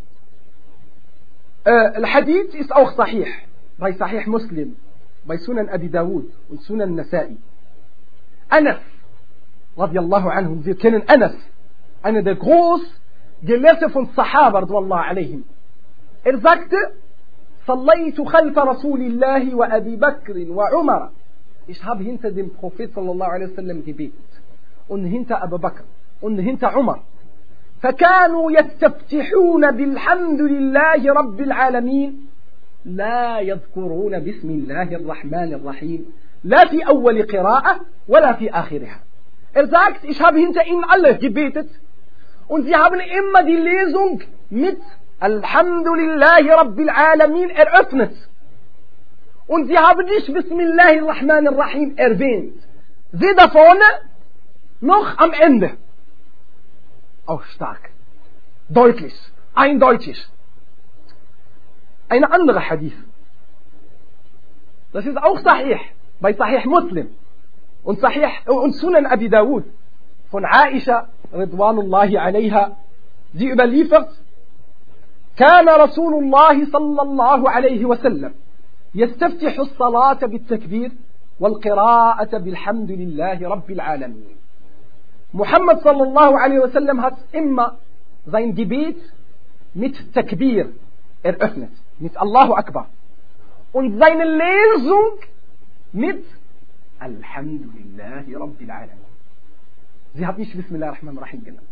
S2: Al-Hadith ist auch Sahih. Bei Sahih Muslim, bei Sunan Abi Dawud und Sunan Nasa'i. Anas, radiallahu anhu, wir kennen Anas, einer der Großgelehrten von Sahaba, radiallahu alayhim. Er sagte, صليت خلف رسول الله وأبي بكر وعمر. Ich habe hinter dem Prophet sallallahu alaihi wasallam gebetet und hinter Abu Bakr und hinter Umar. فكانوا يستفتحون بالحمد لله رب العالمين لا يذكرون بسم الله الرحمن الرحيم لا في أول قراءة ولا في آخرها. Er sagt, ich habe hinter ihnen alle gebetet und sie haben immer die Lesung mit Alhamdulillahi Rabbil Alamin eröffnet. Und sie haben nicht Bismillahirrahmanirrahim erwähnt. Weder vorne noch am Ende. Auch stark. Deutlich. Eindeutig. Eine andere Hadith. Das ist auch Sahih. Bei Sahih Muslim. Und Sunan Abi Dawud. Von Aisha Ridwanullahi alaiha. Sie überliefert. كان رسول الله صلى الله عليه وسلم يستفتح الصلاة بالتكبير والقراءة بالحمد لله رب العالمين. Muhammad sallallahu alaihi wasallam hat immer sein Gebet mit Takbir eröffnet, mit Allahu Akbar. Und seine Lesung mit Alhamdulillahi Rabbil Alamin. Sie hat nicht Bismillah ar-Rahman ar-Rahim genannt.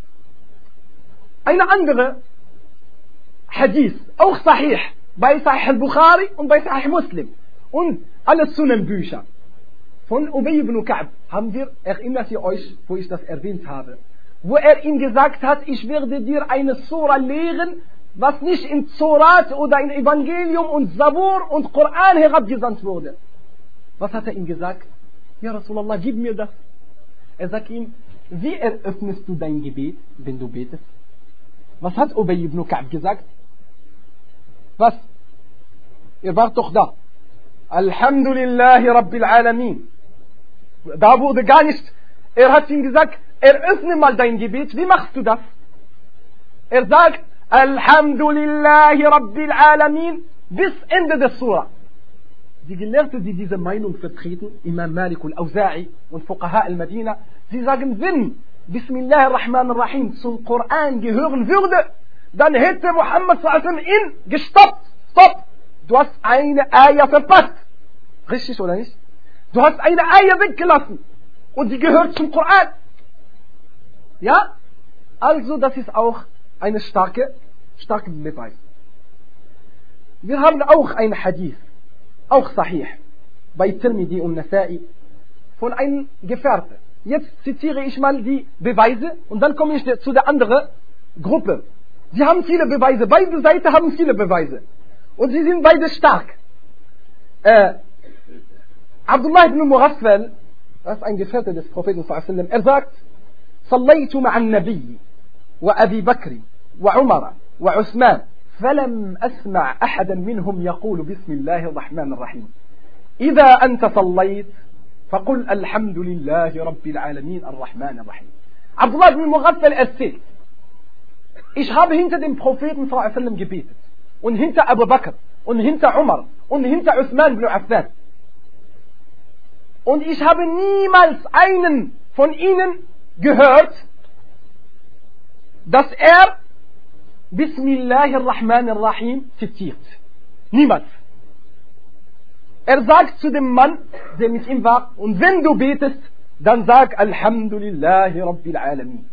S2: Eine andere Hadith, auch Sahih, bei Sahih al-Bukhari und bei Sahih Muslim und alle Sunan-Bücher von Ubay ibn Ka'b haben wir, erinnert ihr euch, wo ich das erwähnt habe, wo er ihm gesagt hat, ich werde dir eine Sura lehren, was nicht in Zorat oder in Evangelium und Zabur und Koran herabgesandt wurde. Was hat er ihm gesagt? Ja, Rasulallah, gib mir das. Er sagt ihm, wie eröffnest du dein Gebet, wenn du betest? Was hat Ubay ibn Ka'b gesagt? Was? Ihr wart doch da. Alhamdulillahi Rabbil Alamin. Da wurde gar nicht, er hat ihm gesagt, eröffne mal dein Gebet, wie machst du das? Er sagt, Alhamdulillahi Rabbil Alamin, bis Ende der Surah. Die Gelehrten, die diese Meinung vertreten, Imam Malik al-Awza'i und Fuqaha al-Madina, sie sagen, wenn Bismillahirrahmanirrahim zum Koran gehören würde, dann hätte Muhammad sallallahu ihn gestoppt. Stopp! Du hast eine Ayah verpasst. Richtig oder nicht? Du hast eine Ayah weggelassen. Und die gehört zum Koran. Ja? Also das ist auch eine starke Beweis. Wir haben auch ein Hadith, auch Sahih, bei Tirmidhi und Nasa'i, von einem Gefährten. Jetzt zitiere ich mal die Beweise und dann komme ich zu der anderen Gruppe. Sie haben viele Beweise, beide Seiten haben viele Beweise. Und sie sind beide stark. Abdullah ibn Mughaffal, das ist ein Gefährte des Propheten sallallahu alaihi wasallam, er sagt, صليت مع النبي وأبي بكر وعمر وعثمان فلم أسمع أحدا منهم يقول بسم الله الرحمن الرحيم إذا أنت صليت فقل الحمد لله رب العالمين الرحمن الرحيم. Abdullah ibn Mughaffal erzählt, ich habe hinter dem Propheten sallallahu alaihi wasallam gebetet und hinter Abu Bakr und hinter Umar und hinter Uthman ibn Affan. Und ich habe niemals einen von ihnen gehört, dass er Bismillahirrahmanirrahim zitiert. Niemals. Er sagt zu dem Mann, der mit ihm war, und wenn du betest, dann sag Alhamdulillahi Rabbil Alamin.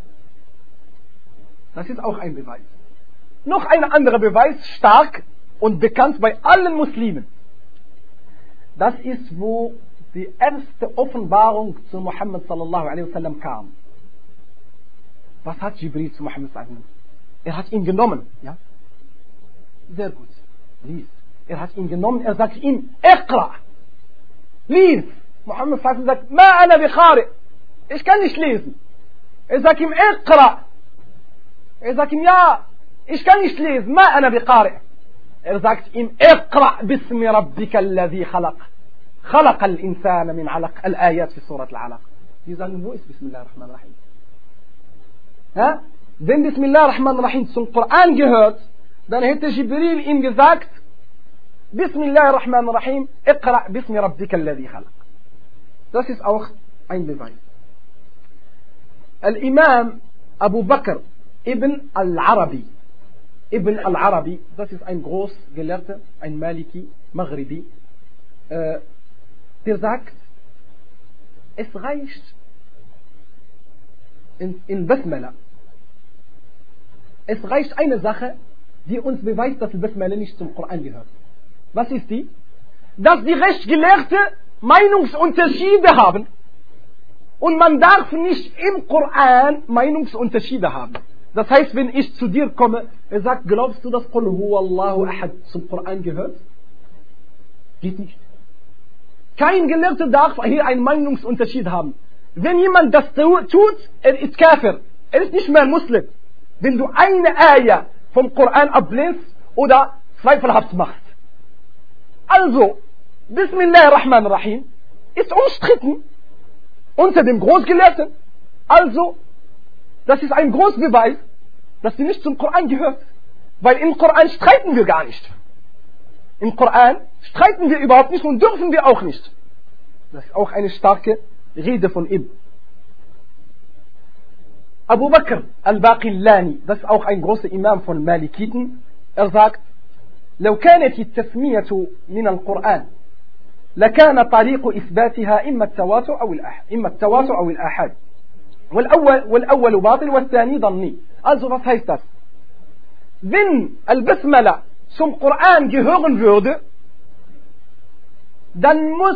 S2: Das ist auch ein Beweis. Noch ein anderer Beweis, stark und bekannt bei allen Muslimen. Das ist, wo die erste Offenbarung zu Muhammad sallallahu alaihi wasallam kam. Was hat Jibril zu Muhammad sallallahu alaihi wasallam? Er hat ihn genommen, ja? Sehr gut. Lies. Er hat ihn genommen, er sagt ihm, Iqra. Lies. Muhammad sallallahu alaihi wasallam sagt, Ma ana biqari. Ich kann nicht lesen. Er sagt ihm, Iqra. Er sagt ihm, ja, ich kann nicht lesen. Ma ana biqari. Er sagt ihm, Iqra bismi rabbika alladhi khalaq. خلق الإنسان من علق الآيات في سورة العلق. Die sagen, wo ist Bismillah ar-Rahman ar-Rahim? Ja? Wenn Bismillah ar-Rahman ar-Rahim zum Koran gehört, dann hätte Jibril ihm gesagt, Bismillah ar-Rahman ar-Rahim, Iqra bismi rabbika alladhi khalaq. Das ist auch ein Beweis. Al-Imam Abu Bakr ibn al-Arabi. Ibn al-Arabi, das ist ein Großgelehrter, ein Maliki, Maghribi, der sagt, es reicht in Basmala. Es reicht eine Sache, die uns beweist, dass Basmala nicht zum Koran gehört. Was ist die? Dass die Rechtsgelehrte Meinungsunterschiede haben. Und man darf nicht im Koran Meinungsunterschiede haben. Das heißt, wenn ich zu dir komme, er sagt, glaubst du, dass Qul huwa Allahu ahad zum Koran gehört? Geht nicht. Kein Gelehrter darf hier einen Meinungsunterschied haben. Wenn jemand das tut, er ist Kafir. Er ist nicht mehr Muslim. Wenn du eine Ayah vom Koran ablehnst oder zweifelhaft machst. Also, Bismillah ar-Rahman ar-Rahim ist umstritten unter dem Großgelehrten. Also, das ist ein Großbeweis, dass sie nicht zum Koran gehört. Weil im Koran streiten wir gar nicht. Im Koran streiten wir überhaupt nicht und dürfen wir auch nicht. Das ist auch eine starke Rede von ihm. Abu Bakr al-Baqillani, das ist auch ein großer Imam von Malikiten, er sagt, لو كانت التسمية من القرآن لكان طريق إثباتها إما التواتر أو الآحاد والأول باطل والثاني ظني. Also was heißt das? Wenn Al-Basmala zum Koran gehören würde, dann muss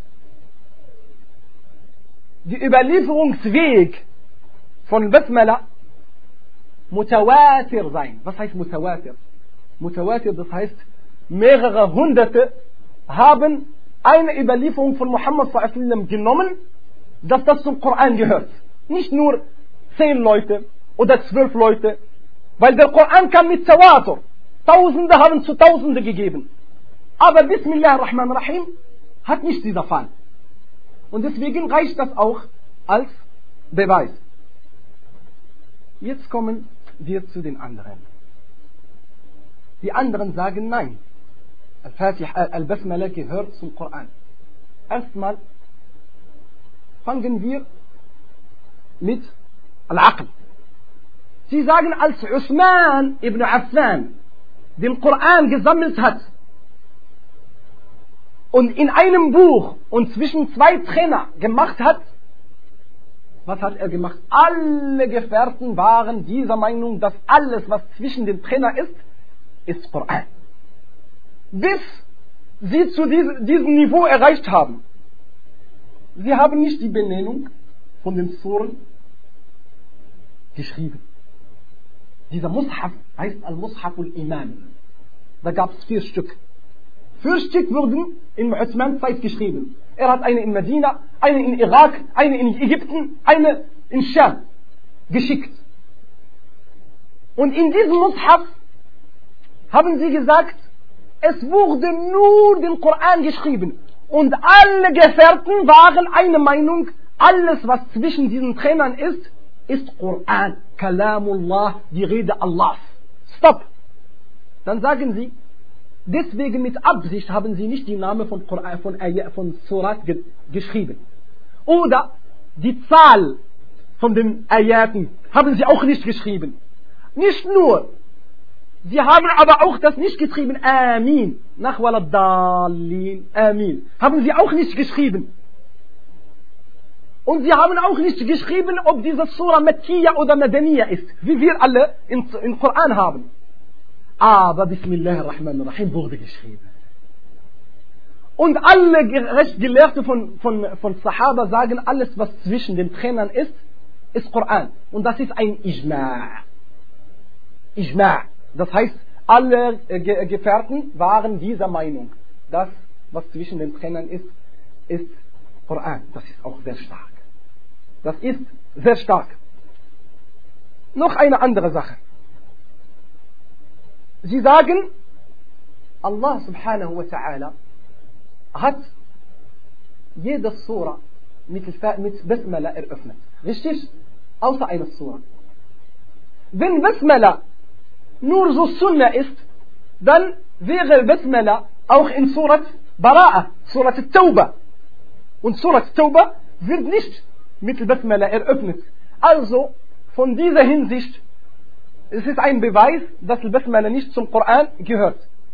S2: der Überlieferungsweg von Basmala Mutawatir sein. Was heißt Mutawatir? Mutawatir, das heißt, mehrere Hunderte haben eine Überlieferung von Muhammad sallallahu alaihi wasallam genommen, dass das zum Koran gehört. Nicht nur 10 Leute oder 12 Leute, weil der Koran kam mit Tawatur. Tausende haben zu Tausende gegeben. Aber Bismillah ar-Rahman ar-Rahim hat nicht dieser Fall. Und deswegen reicht das auch als Beweis. Jetzt kommen wir zu den anderen. Die anderen sagen nein. Al-Basmala gehört zum Koran. Erstmal fangen wir mit Al-Aql. Sie sagen, als Uthman ibn Affan den Koran gesammelt hat und in einem Buch und zwischen 2 Trainer gemacht hat, was hat er gemacht? Alle Gefährten waren dieser Meinung, dass alles, was zwischen den Trainer ist Koran. Bis sie zu diesem Niveau erreicht haben. Sie haben nicht die Benennung von den Suren geschrieben. Dieser Mushaf heißt Al-Mushaf al-Imam. Da gab es 4 Stück. 4 Stück wurden in Uthmans Zeit geschrieben. Er hat eine in Medina, eine in Irak, eine in Ägypten, eine in Scham geschickt. Und in diesem Mushaf haben sie gesagt, es wurde nur den Koran geschrieben. Und alle Gefährten waren eine Meinung, alles was zwischen diesen Trainern ist Koran, Kalamullah, die Rede Allahs. Stopp! Dann sagen sie, deswegen mit Absicht haben sie nicht die Namen von Koran, von Surat geschrieben. Oder die Zahl von den Ayaten haben sie auch nicht geschrieben. Nicht nur, Sie haben aber auch das nicht geschrieben, Amin, nach Waladallin, Amin. Haben sie auch nicht geschrieben. Und sie haben auch nicht geschrieben, ob diese Surah Makkiyya oder Madaniya ist, wie wir alle im Koran haben. Aber Bismillahirrahmanirrahim wurde geschrieben. Und alle Rechtsgelehrte von Sahaba sagen, alles was zwischen den Trennern ist Koran. Und das ist ein Ijma'. Ijma'. Das heißt, alle Gefährten waren dieser Meinung. Das, was zwischen den Trennern ist Koran. Das ist auch sehr stark. Das ist sehr stark. Noch eine andere Sache. Sie sagen, Allah subhanahu wa ta'ala hat jede Surah mit Basmala eröffnet. Richtig? Außer eine Surah. Wenn Basmala nur so Sunnah ist, dann wäre Basmala auch in Surat Bara'a, Surat Tauba. Und Surat Tauba wird nicht mit Basmala eröffnet. Also, von dieser Hinsicht, es ist ein Beweis, dass Basmala nicht zum Koran gehört.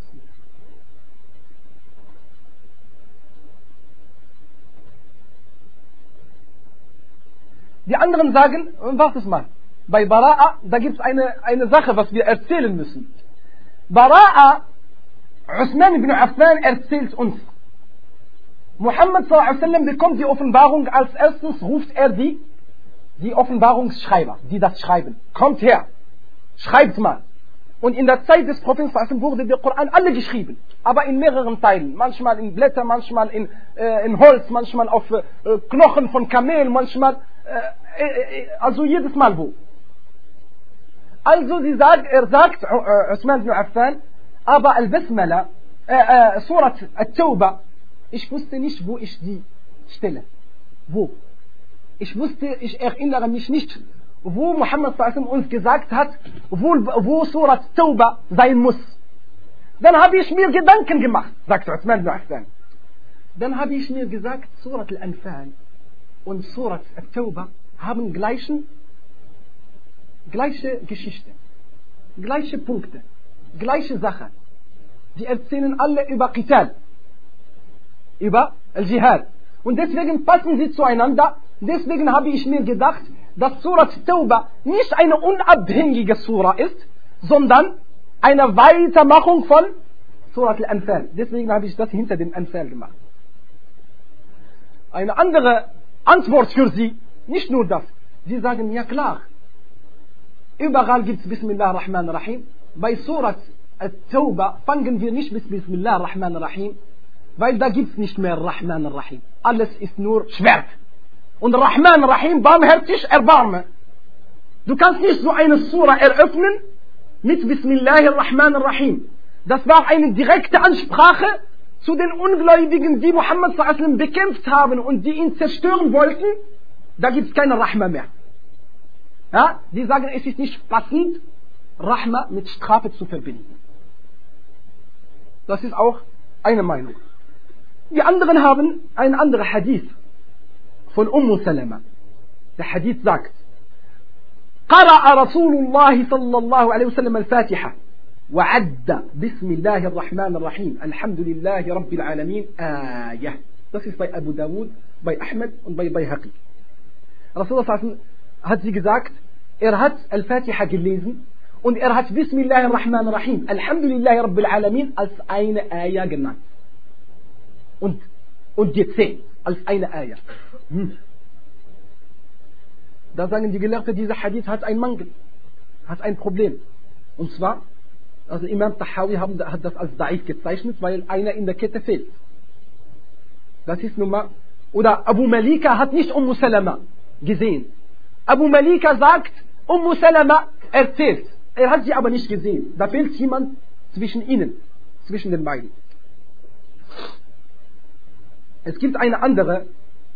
S2: Die anderen sagen, wartet mal, bei Bara'a, da gibt es eine Sache, was wir erzählen müssen. Bara'a, Uthman ibn Affan erzählt uns, Muhammad s.a.w. bekommt die Offenbarung, als erstens ruft er die Offenbarungsschreiber, die das schreiben. Kommt her, schreibt mal. Und in der Zeit des Propheten s.a.w. wurde der Koran alle geschrieben, aber in mehreren Teilen. Manchmal in Blätter, manchmal in Holz, manchmal auf Knochen von Kamel, manchmal, also jedes Mal wo. Also er sagt, Uthman ibn Affan, aber Al-Basmala, Surat At-Tawbah, ich wusste nicht, wo ich die stelle. Wo? Ich erinnere mich nicht, wo Muhammad s.a.w. uns gesagt hat, wo Surat Tawbah sein muss. Dann habe ich mir Gedanken gemacht, sagt Uthman ibn Affan. Dann habe ich mir gesagt, Surat Al-Anfal und Surat At-Tawbah haben gleiche Geschichte, gleiche Punkte, gleiche Sache. Die erzählen alle über Qital, über Al-Jihad. Und deswegen passen sie zueinander. Deswegen habe ich mir gedacht, dass Surat Tawbah nicht eine unabhängige Surah ist, sondern eine Weitermachung von Surat Al-Anfal. Deswegen habe ich das hinter dem Anfal gemacht. Eine andere Antwort für sie, nicht nur das. Sie sagen, ja klar, überall gibt es Bismillah ar-Rahman ar-Rahim. Bei Surat At-Tawbah fangen wir nicht mit Bismillah ar-Rahman ar-Rahim, weil da gibt es nicht mehr Rahman ar-Rahim. Alles ist nur Schwert. Und Rahman ar-Rahim, barmherzig, Erbarme. Du kannst nicht so eine Surah eröffnen mit Bismillah ar-Rahman ar-Rahim. Das war eine direkte Ansprache zu den Ungläubigen, die Muhammad s.a.w. bekämpft haben und die ihn zerstören wollten. Da gibt es keine Rahma mehr. Ja? Die sagen, es ist nicht passend, Rahma mit Strafe zu verbinden. Das ist auch eine Meinung. Die anderen haben ein anderer Hadith von Salama. Der Hadith sagt, قرأ رسول الله صلى الله عليه وسلم الفاتحة وعد بسم الله الرحمن الرحيم الحمد لله رب العالمين آية. Das ist bei Abu Dawud, bei Ahmed und bei Bayhaqi. Rasulullah hat sie gesagt, er hat Al-Fatiha gelesen und er hat Bismillah ar-Rahman ar-Rahim Alhamdulillah Rabbil Alamin als eine Ayah genannt. Und gezählt als eine Ayah. Da sagen die Gelehrten, dieser Hadith hat einen Mangel, hat ein Problem. Und zwar, also Imam Tahawi hat das als Da'if gezeichnet, weil einer in der Kette fehlt. Das ist Nummer. Oder Abu Malika hat nicht Salama gesehen. Abu Malika sagt, Salama erzählt. Er hat sie aber nicht gesehen. Da fehlt jemand zwischen ihnen, zwischen den beiden. Es gibt eine andere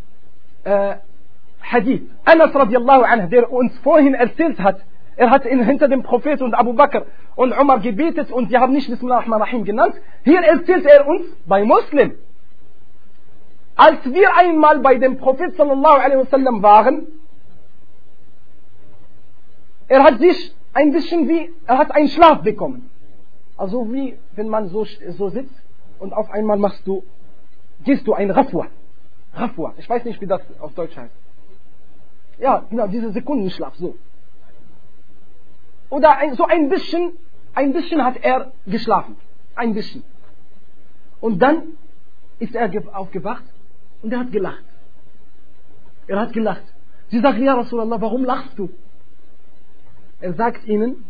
S2: Hadith. Anas radiallahu anhu, der uns vorhin erzählt hat, er hat hinter dem Propheten und Abu Bakr und Umar gebetet und die haben nicht Bismillah ar-Rahman ar-Rahim genannt. Hier erzählt er uns bei Muslim. Als wir einmal bei dem Prophet sallallahu alaihi wasallam waren, er hat sich ein bisschen er hat einen Schlaf bekommen. Also wie wenn man so sitzt und auf einmal gehst du ein Rafwa. Rafwa. Ich weiß nicht, wie das auf Deutsch heißt. Ja, genau, diese Sekundenschlaf, so. Oder so ein bisschen hat er geschlafen. Ein bisschen. Und dann ist er aufgewacht und er hat gelacht. Er hat gelacht. Sie sagt, ja Rasulallah, warum lachst du? Er sagt ihnen,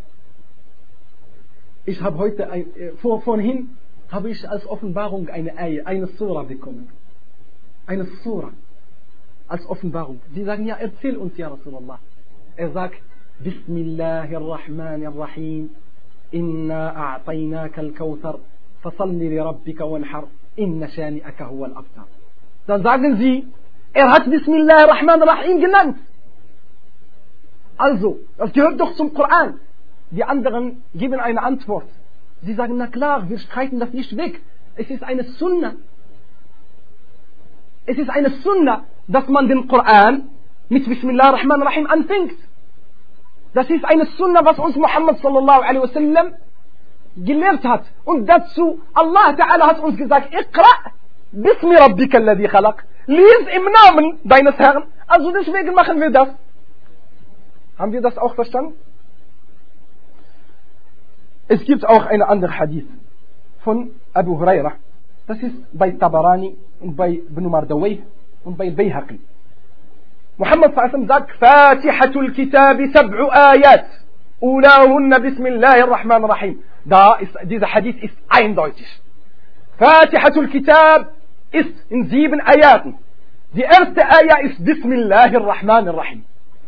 S2: ich habe heute, vorhin habe ich als Offenbarung eine Sura bekommen. Eine Sura. Als Offenbarung. Sie sagen, ja, erzähl uns, ja Rasulallah. Er sagt, Bismillahirrahmanirrahim. Inna a'tainaka al-Kawthar. Fasalli li rabbika wanhar. Inna shani'aka huwa al-abtar. Dann sagen sie, er hat Bismillahirrahmanirrahim genannt. Also, das gehört doch zum Koran. Die anderen geben eine Antwort. Sie sagen, na klar, wir streiten das nicht weg. Es ist eine Sunna. Es ist eine Sunna, dass man den Koran mit Bismillahirrahmanirrahim anfängt. Das ist eine Sunna, was uns Muhammad sallallahu alaihi wasallam gelehrt hat. Und dazu, Allah Ta'ala hat uns gesagt, Iqra bismi rabbika alladhi khalaq. Lies im Namen deines Herrn. Also deswegen machen wir das. Haben wir das auch verstanden? Es gibt auch eine andere Hadith von Abu Huraira. Das ist bei Tabarani und bei Ibn Mardawayh und bei Bayhaqi. Muhammad sallallahu sagt, Fatihatul Kitab 7 Ayat. Ulahunna Bismillahirrahmanirrahim. Dieser Hadith ist eindeutig. Fatihatul Kitab ist in 7 Ayaten. Die erste Ayah ist Bismillahirrahmanirrahim.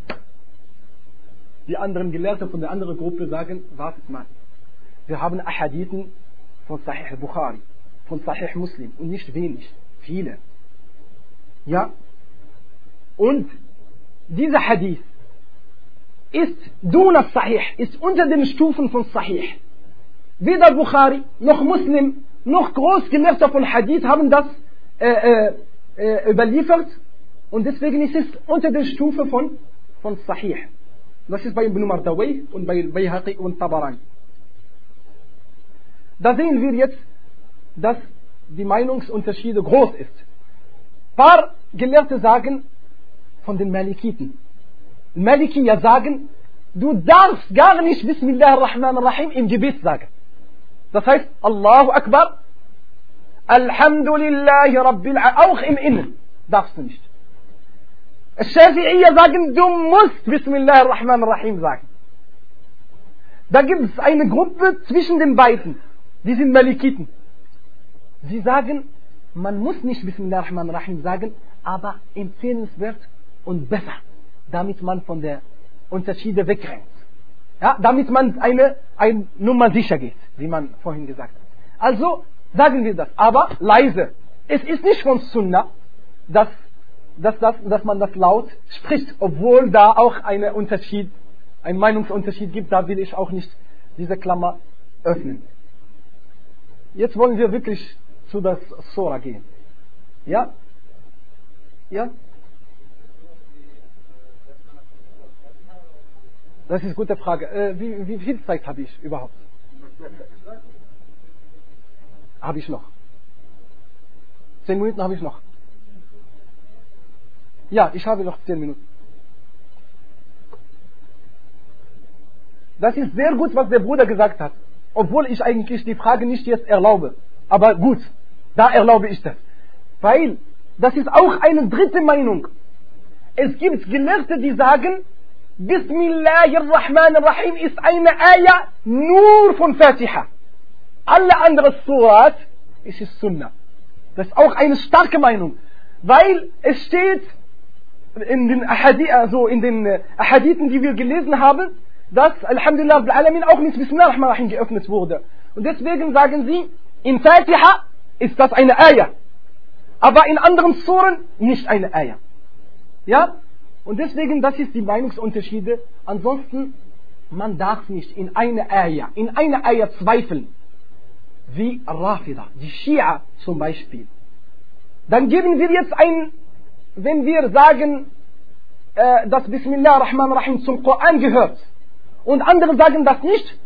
S2: Die anderen Gelehrten von der anderen Gruppe sagen, wartet mal. Wir haben Ahadithen von Sahih Bukhari, von Sahih Muslim und nicht wenig, viele. Ja? Und dieser Hadith ist Duna Sahih, ist unter den Stufen von Sahih. Weder Bukhari, noch Muslim, noch Großgelehrte von Hadith haben das überliefert und deswegen ist es unter der Stufe von Sahih. Das ist bei Ibn Mardawayh und bei Bayhaqi und Tabarani. Da sehen wir jetzt, dass die Meinungsunterschiede groß ist. Ein paar Gelehrte sagen von den Malikiten. Malikiya sagen, du darfst gar nicht Bismillahirrahmanirrahim im Gebet sagen. Das heißt, Allahu Akbar, Alhamdulillahi Rabbil Alamin, auch im Innen darfst du nicht. Shafi'iyya sagen, du musst Bismillahirrahmanirrahim sagen. Da gibt es eine Gruppe zwischen den beiden. Die sind Malikiten. Sie sagen, man muss nicht Bismillahirrahmanirrahim sagen, aber empfehlenswert und besser, damit man von der Unterschiede wegrennt. Ja, damit man eine Nummer sicher geht, wie man vorhin gesagt hat. Also sagen wir das, aber leise. Es ist nicht von Sunnah, dass man das laut spricht, obwohl da auch ein Meinungsunterschied gibt, da will ich auch nicht diese Klammer öffnen. Jetzt wollen wir wirklich zu der Sura gehen. Ja? Ja? Das ist eine gute Frage. Wie viel Zeit habe ich überhaupt? Habe ich noch? 10 Minuten habe ich noch. Ja, ich habe noch 10 Minuten. Das ist sehr gut, was der Bruder gesagt hat. Obwohl ich eigentlich die Frage nicht jetzt erlaube. Aber gut, da erlaube ich das. Weil, das ist auch eine dritte Meinung. Es gibt Gelehrte, die sagen, Bismillahirrahmanirrahim ist eine Ayah nur von Fatiha. Alle anderen Surat ist es Sunnah. Das ist auch eine starke Meinung. Weil es steht in den Ahadithen, die wir gelesen haben, dass Alhamdulillah Rabbil Alamin auch mit Bismillahirrahmanirrahim geöffnet wurde. Und deswegen sagen sie, in Fatiha ist das eine Ayah. Aber in anderen Suren nicht eine Ayah. Ja? Und deswegen, das ist die Meinungsunterschiede. Ansonsten, man darf nicht in eine Ayah zweifeln. Wie Rafida, die Schia zum Beispiel. Dann geben wir jetzt wenn wir sagen, dass Bismillahirrahmanirrahim zum Koran gehört, und andere sagen das nicht,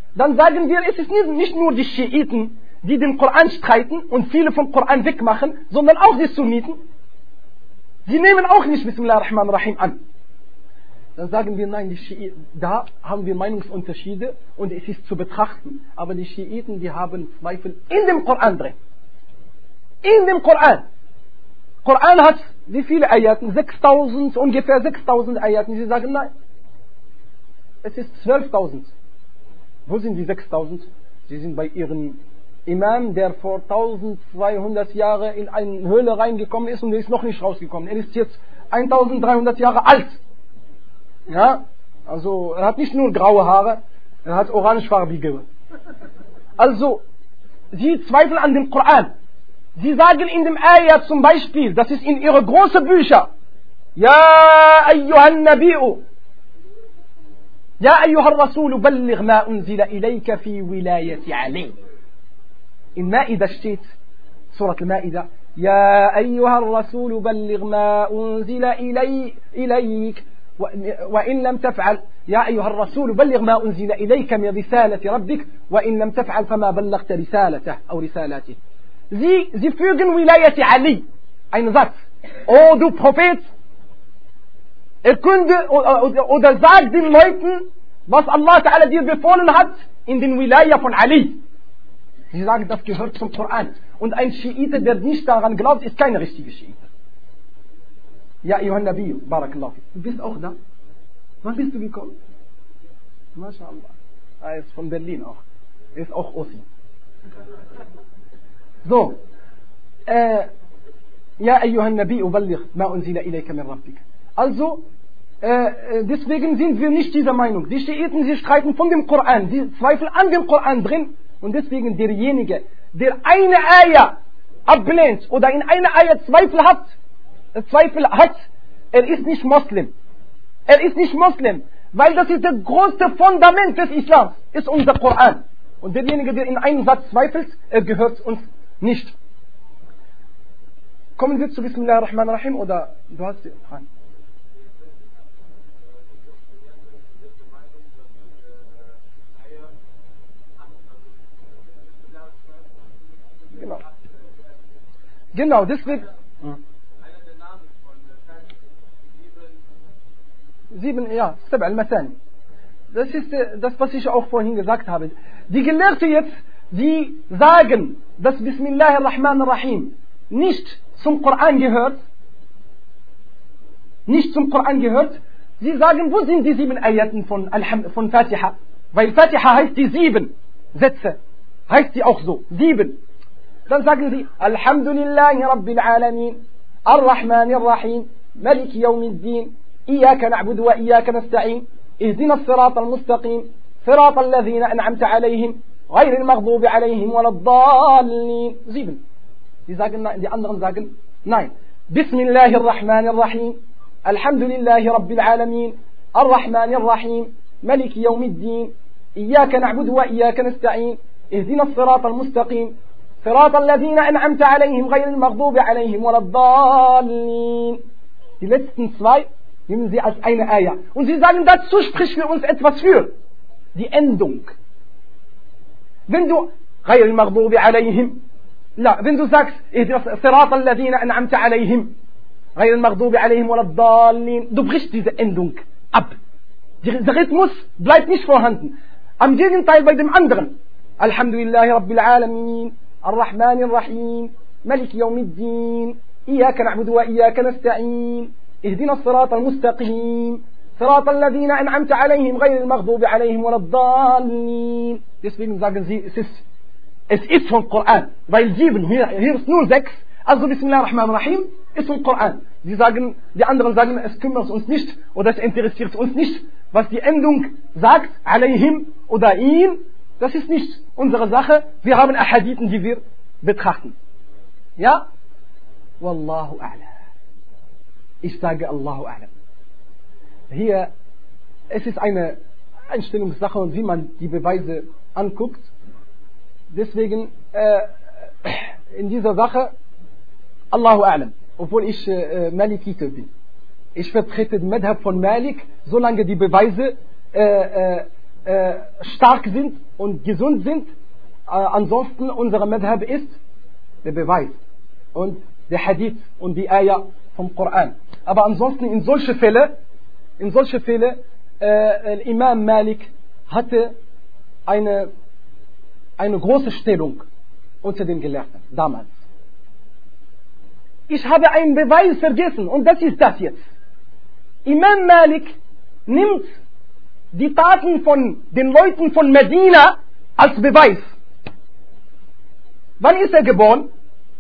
S2: dann sagen wir, es ist nicht nur die Schiiten, die den Koran streiten und viele vom Koran wegmachen, sondern auch die Sunniten. Sie nehmen auch nicht Bismillahirrahmanirrahim an. Dann sagen wir, nein, die Schiiten, da haben wir Meinungsunterschiede und es ist zu betrachten. Aber die Schiiten, die haben Zweifel in dem Koran drin. In dem Koran. Koran hat wie viele Ayaten? 6000, ungefähr 6000 Ayaten. Sie sagen, nein, es ist 12.000. Wo sind die 6000? Sie sind bei ihrem Imam, der vor 1200 Jahren in eine Höhle reingekommen ist und er ist noch nicht rausgekommen. Er ist jetzt 1300 Jahre alt. Ja, also er hat nicht nur graue Haare, er hat orangefarbige. Also, sie zweifeln an dem Koran. Sie sagen in dem Ayat zum Beispiel, das ist in ihre großen Bücher, Ja ayyuhan Nabi'u, Ja ayyuhar Rasulu, balligh ma unzila ilayka fi wilayati Ali. In Ma'idah steht, Surat al-Ma'idah, Ja ayyuhar Rasulu, balligh ma unzila ilayk, وإن لم تفعل يا أيها الرسول بلغ ما أنزل إليك من رسالة ربك وإن لم تفعل فما بلغت رسالته أو رسالاته. Sie fügen Wilayati Ali, einen Satz. Oh du Prophet, erkunde oder sag den Leuten, was Allah Ta'ala dir befohlen hat in den Wilaya von Ali. Sie sagen, das gehört zum Koran. Und ein Schiite, der nicht daran glaubt, ist keine richtige Schiite. Ja, Ayyuhan Nabi, Barakallahu. Du bist auch da? Wann bist du gekommen? MashaAllah. Er ist von Berlin auch. Er ist auch Ossi. So. Ja, Ayyuhan Nabi, balligh ma unzila ilayka min rabbik. Also, deswegen sind wir nicht dieser Meinung. Die Schiiten, sie streiten von dem Koran. Sie zweifeln an dem Koran drin. Und deswegen derjenige, der eine Ayah ablehnt oder in eine Ayah Zweifel hat, er ist nicht Muslim. Er ist nicht Muslim, weil das ist das größte Fundament des Islams, ist unser Koran. Und derjenige, der in einen Satz zweifelt, er gehört uns nicht. Kommen wir zu Bismillahirrahmanirrahim oder du hast die Frage? Genau, deswegen. Ja, Sab' al-Masani. Das ist das, was ich auch vorhin gesagt habe. Die Gelehrten jetzt, die sagen, dass Bismillahirrahmanirrahim nicht zum Koran gehört, sie sagen, wo sind die 7 Ayaten von Fatiha? Weil Fatiha heißt die 7 Sätze, heißt sie auch so, 7. Dann sagen sie, Alhamdulillahi Rabbil Alamin, Ar-Rahmanir Rahim, Malik Yawmiddin, إياك نعبد وإياك نستعين اهدنا الصراط المستقيم صراط الذين أنعمت عليهم غير المغضوب عليهم ولا الضالين 7. Die anderen sagen nein. Bismillahir Rahmanir Rahim Alhamdulillahi Rabbil Alamin Ar-Rahmanir Rahim Malik Yawmiddin إياك نعبد وإياك نستعين اهدنا الصراط المستقيم صراط الذين أنعمت عليهم غير المغضوب عليهم ولا الضالين. Die letzten 2 nehmen sie als eine Ayah. Und sie sagen, dazu spricht für uns etwas für. Die Endung. Wenn du غير المغضوب عليهم, wenn du sagst, صراط الذين أنعمت عليهم غير المغضوب عليهم ولا الضالين, du brichst diese Endung ab. Der Rhythmus bleibt nicht vorhanden. Am Gegenteil bei dem anderen. Alhamdulillahi Rabbil Alamin, Ar-Rahmanir Rahim, Malik Yawmiddin, إياك نعبد وإياك نستعين اهدنا الصراط المستقيم صراط الذين أنعمت عليهم غير المغضوب عليهم ولا الضالين. Deswegen sagen sie, es ist vom Koran, weil 7, hier ist nur 6, also Bismillahirrahmanirrahim ist vom Koran. Die anderen sagen, es kümmert uns nicht oder es interessiert uns nicht, was die Endung sagt, alayhim oder ihn, das ist nicht unsere Sache. Wir haben Ahadithen, die wir betrachten. Ja? Wallahu a'lam. Ich sage Allahu a'lam. Hier, es ist eine Einstellungssache und wie man die Beweise anguckt. Deswegen, in dieser Sache, Allahu a'lam. Obwohl ich Malikite bin. Ich vertrete den Madhab von Malik, solange die Beweise stark sind und gesund sind. Ansonsten unsere Madhab ist der Beweis und der Hadith und die Ayah vom Koran. Aber ansonsten in solche Fälle Imam Malik hatte eine große Stellung unter den Gelehrten damals. Ich habe einen Beweis vergessen und das ist das jetzt. Imam Malik nimmt die Taten von den Leuten von Medina als Beweis. Wann ist er geboren?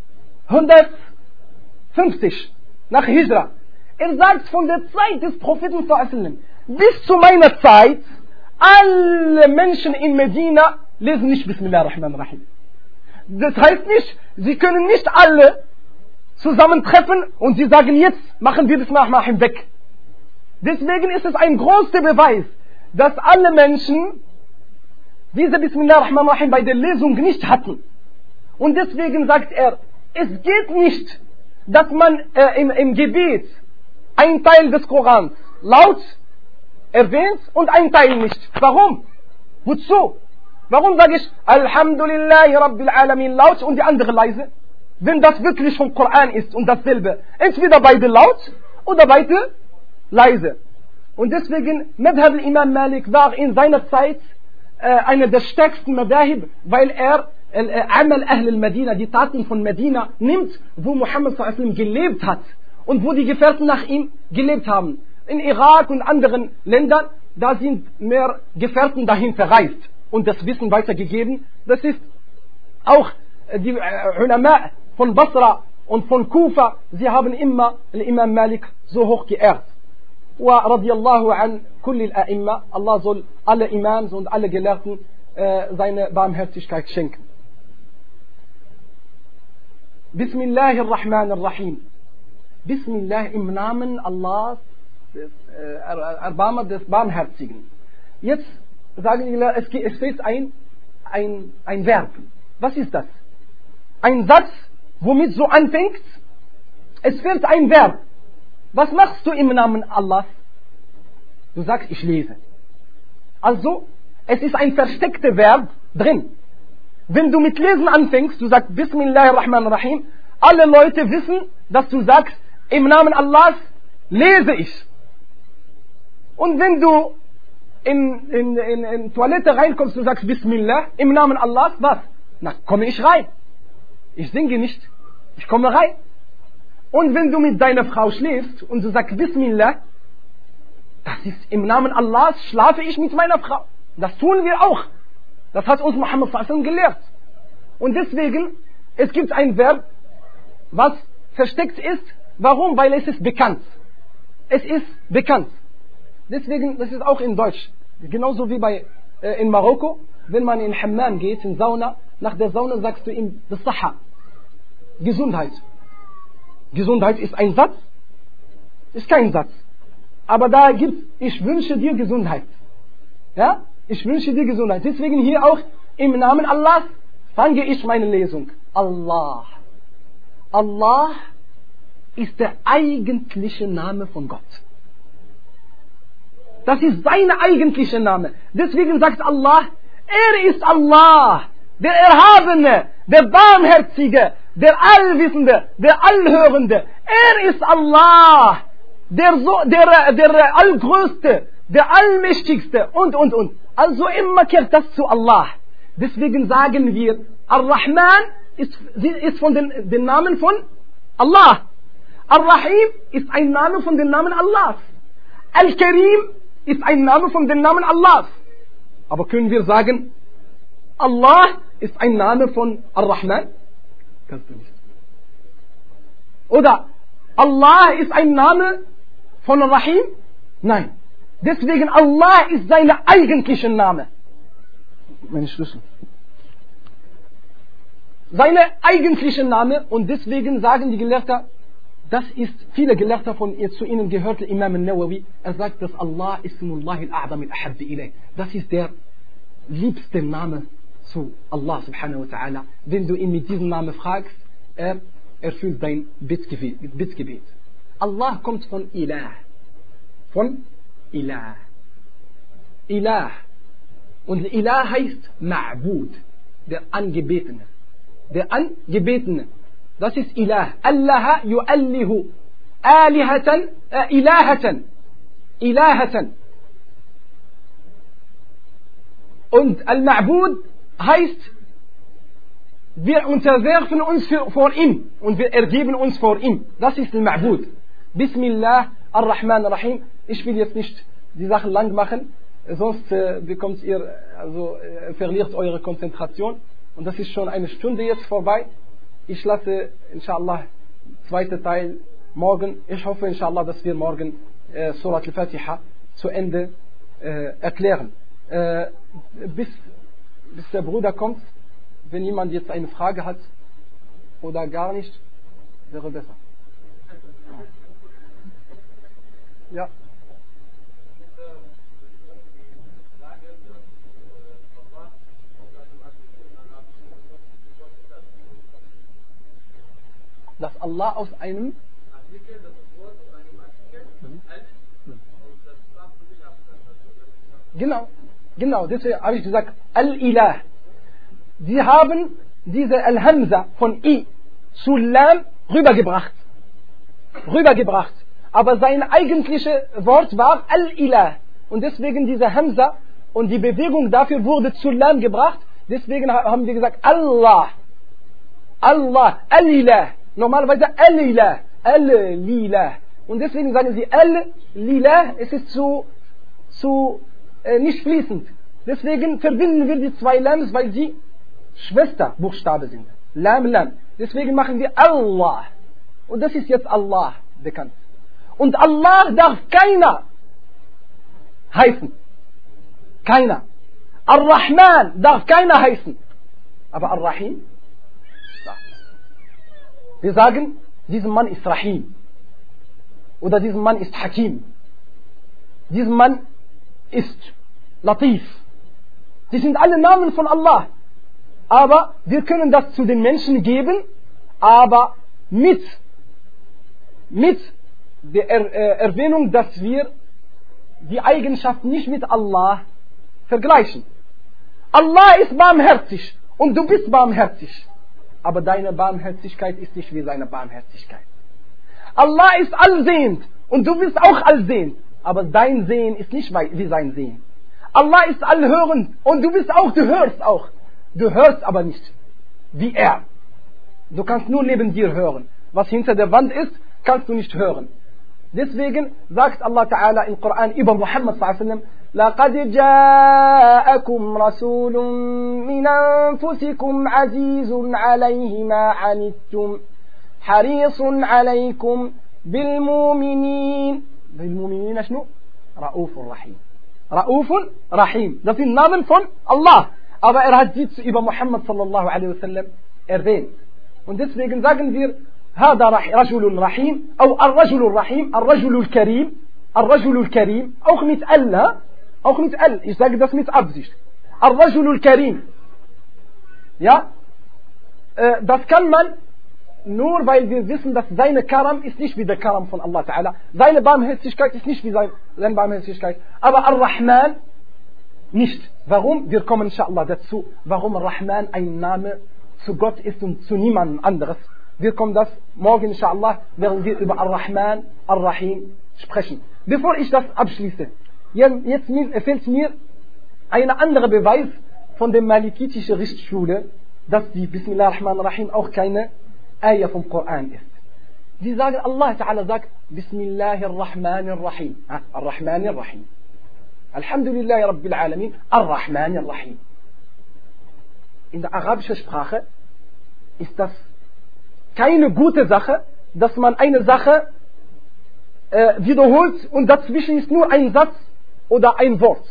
S2: 150 nach Hijra. Er sagt von der Zeit des Propheten bis zu meiner Zeit, alle Menschen in Medina lesen nicht Bismillah ar-Rahman ar-Rahim. Das heißt nicht, sie können nicht alle zusammentreffen und sie sagen, jetzt machen wir Bismillah ar-Rahman weg. Deswegen ist es ein großer Beweis, dass alle Menschen diese Bismillah ar-Rahman ar-Rahim bei der Lesung nicht hatten. Und deswegen sagt er, es geht nicht, dass man im Gebet einen Teil des Korans laut erwähnt und einen Teil nicht. Warum? Wozu? Warum sage ich Alhamdulillahi Rabbil Alamin laut und die andere leise? Wenn das wirklich vom Koran ist und dasselbe. Entweder beide laut oder beide leise. Und deswegen, Madhab al-Imam Malik war in seiner Zeit einer der stärksten Madahib, weil er Amal Ahl al-Medina, die Taten von Medina nimmt, wo Muhammad s.a.w. gelebt hat und wo die Gefährten nach ihm gelebt haben. In Irak und anderen Ländern, da sind mehr Gefährten dahin verreist und das Wissen weitergegeben. Das ist auch die Ulama von Basra und von Kufa, sie haben immer Imam Malik so hoch geehrt. Wa radiyallahu an kulli al-A'imma, Allah soll alle Imams und alle Gelehrten seine Barmherzigkeit schenken. Bismillahirrahmanirrahim. Bismillah im Namen Allahs, des Erbarmer des Barmherzigen. Jetzt sagen die Lehrer, es fehlt ein Verb. Was ist das? Ein Satz, womit so anfängt, es fehlt ein Verb. Was machst du im Namen Allahs? Du sagst, ich lese. Also, es ist ein versteckter Verb drin. Wenn du mit Lesen anfängst, du sagst Bismillahirrahmanirrahim, alle Leute wissen, dass du sagst, im Namen Allahs lese ich. Und wenn du in Toilette reinkommst, du sagst Bismillah, im Namen Allahs, was? Na, komme ich rein. Ich singe nicht, ich komme rein. Und wenn du mit deiner Frau schläfst und du sagst Bismillah, das ist im Namen Allahs, schlafe ich mit meiner Frau. Das tun wir auch. Das hat uns Muhammad s.a.w. gelehrt. Und deswegen, es gibt ein Verb, was versteckt ist. Warum? Weil es ist bekannt. Es ist bekannt. Deswegen, das ist auch in Deutsch. Genauso wie in Marokko, wenn man in Hammam geht, in Sauna, nach der Sauna sagst du ihm Saha. Gesundheit. Gesundheit ist ein Satz, ist kein Satz. Aber da gibt ich wünsche dir Gesundheit. Ja? Ich wünsche dir Gesundheit. Deswegen hier auch im Namen Allahs fange ich meine Lesung. Allah. Allah ist der eigentliche Name von Gott. Das ist sein eigentlicher Name. Deswegen sagt Allah, er ist Allah, der Erhabene, der Barmherzige, der Allwissende, der Allhörende. Er ist Allah, der Allgrößte, der Allmächtigste und. Also immer kehrt das zu Allah. Deswegen sagen wir, Ar-Rahman ist von den Namen von Allah. Ar-Rahim ist ein Name von den Namen Allahs. Al-Karim ist ein Name von den Namen Allahs. Aber können wir sagen, Allah ist ein Name von Ar-Rahman? Kannst du nicht. Oder Allah ist ein Name von Ar-Rahim? Nein. Deswegen Allah ist sein eigentlicher Name. Meine Schlüssel. Seine eigentliche Name, und deswegen sagen die Gelehrten, das ist, viele Gelehrte von ihr, zu ihnen gehört Imam al-Nawawi, er sagt, dass Allah Ismullah al-A'zam al-Ahabbi ilayh. Das ist der liebste Name zu Allah subhanahu wa ta'ala. Wenn du ihn mit diesem Namen fragst, er erfüllt dein Bittgebet. Allah kommt von Ilah. Von Ilah. Ilah. Und Ilah heißt Ma'bud, der Angebetene. Der Angebetene. Das ist Ilah. Allah yu'allihu. Alihatan, Ilahatan. Ilahatan. Und Al-Ma'bud heißt, wir unterwerfen uns vor ihm und wir ergeben uns vor ihm. Das ist Al-Ma'bud. Bismillah ar-Rahman ar-Rahim. Ich will jetzt nicht die Sachen lang machen, sonst bekommt ihr, verliert eure Konzentration. Und das ist schon eine Stunde jetzt vorbei. Ich lasse, inshallah, zweite Teil morgen. Ich hoffe, inshallah, dass wir morgen Surat al-Fatiha zu Ende erklären. Bis der Bruder kommt, wenn jemand jetzt eine Frage hat oder gar nicht, wäre besser. Ja. Dass Allah aus einem Genau, deswegen habe ich gesagt, Al-Ilah. Sie haben diese Al-Hamza von I zu Lam rübergebracht. Aber sein eigentliches Wort war Al-Ilah. Und deswegen diese Hamza und die Bewegung dafür wurde zu Lam gebracht. Deswegen haben wir gesagt Allah. Allah, Al-Ilah. Normalerweise Al-Ilah, Al-Lilah. Und deswegen sagen sie Al-Lilah, es ist nicht fließend. Deswegen verbinden wir die zwei Lams, weil sie Schwesterbuchstabe sind. Lam, Lam. Deswegen machen wir Allah. Und das ist jetzt Allah bekannt. Und Allah darf keiner heißen. Keiner. Ar-Rahman darf keiner heißen. Aber Ar-Rahim? Wir sagen, dieser Mann ist Rahim. Oder dieser Mann ist Hakim. Dieser Mann ist Latif. Die sind alle Namen von Allah. Aber wir können das zu den Menschen geben, aber mit der Erwähnung, dass wir die Eigenschaften nicht mit Allah vergleichen. Allah ist barmherzig und du bist barmherzig. Aber deine Barmherzigkeit ist nicht wie seine Barmherzigkeit. Allah ist allsehend und du bist auch allsehend. Aber dein Sehen ist nicht wie sein Sehen. Allah ist allhörend und du bist auch, du hörst auch. Du hörst aber nicht wie er. Du kannst nur neben dir hören. Was hinter der Wand ist, kannst du nicht hören. Deswegen sagt Allah Ta'ala im Koran über Muhammad sallallahu لقد جاءكم رسول من أنفسكم عزيز عليه ما عنتم حريص عليكم بالمؤمنين شنو؟ رؤوف رحيم. رؤوف رحيم. Das sind Namen von Allah. Aber hat sie über Muhammad sallallahu alaihi wasallam erwähnt. Und deswegen sagen wir هذا رجل رحيم أو الرجل الرحيم الرجل الكريم الرجل الكريم auch mit Allah. Auch mit L. Ich sage das mit Absicht. Ar-Rajulul Karim. Ja? Das kann man nur, weil wir wissen, dass seine Karam ist nicht wie der Karam von Allah Ta'ala. Seine Barmherzigkeit ist nicht wie seine Barmherzigkeit. Aber Ar-Rahman nicht. Warum? Wir kommen inshallah dazu. Warum Ar-Rahman ein Name zu Gott ist und zu niemandem anderes. Wir kommen das morgen inshallah, werden wir über Ar-Rahman, Ar-Rahim sprechen. Bevor ich das abschließe, jetzt fällt mir ein anderer Beweis von der malikitischen Richtschule, dass die Bismillahirrahmanirrahim auch keine Ayah vom Koran ist. Sie sagen, Allah Ta'ala sagt Bismillahirrahmanirrahim. Ar-Rahmanirrahim. Alhamdulillahi Rabbil Alamin. Ar-Rahmanirrahim. In der arabischen Sprache ist das keine gute Sache, dass man eine Sache wiederholt und dazwischen ist nur ein Satz oder ein Wort.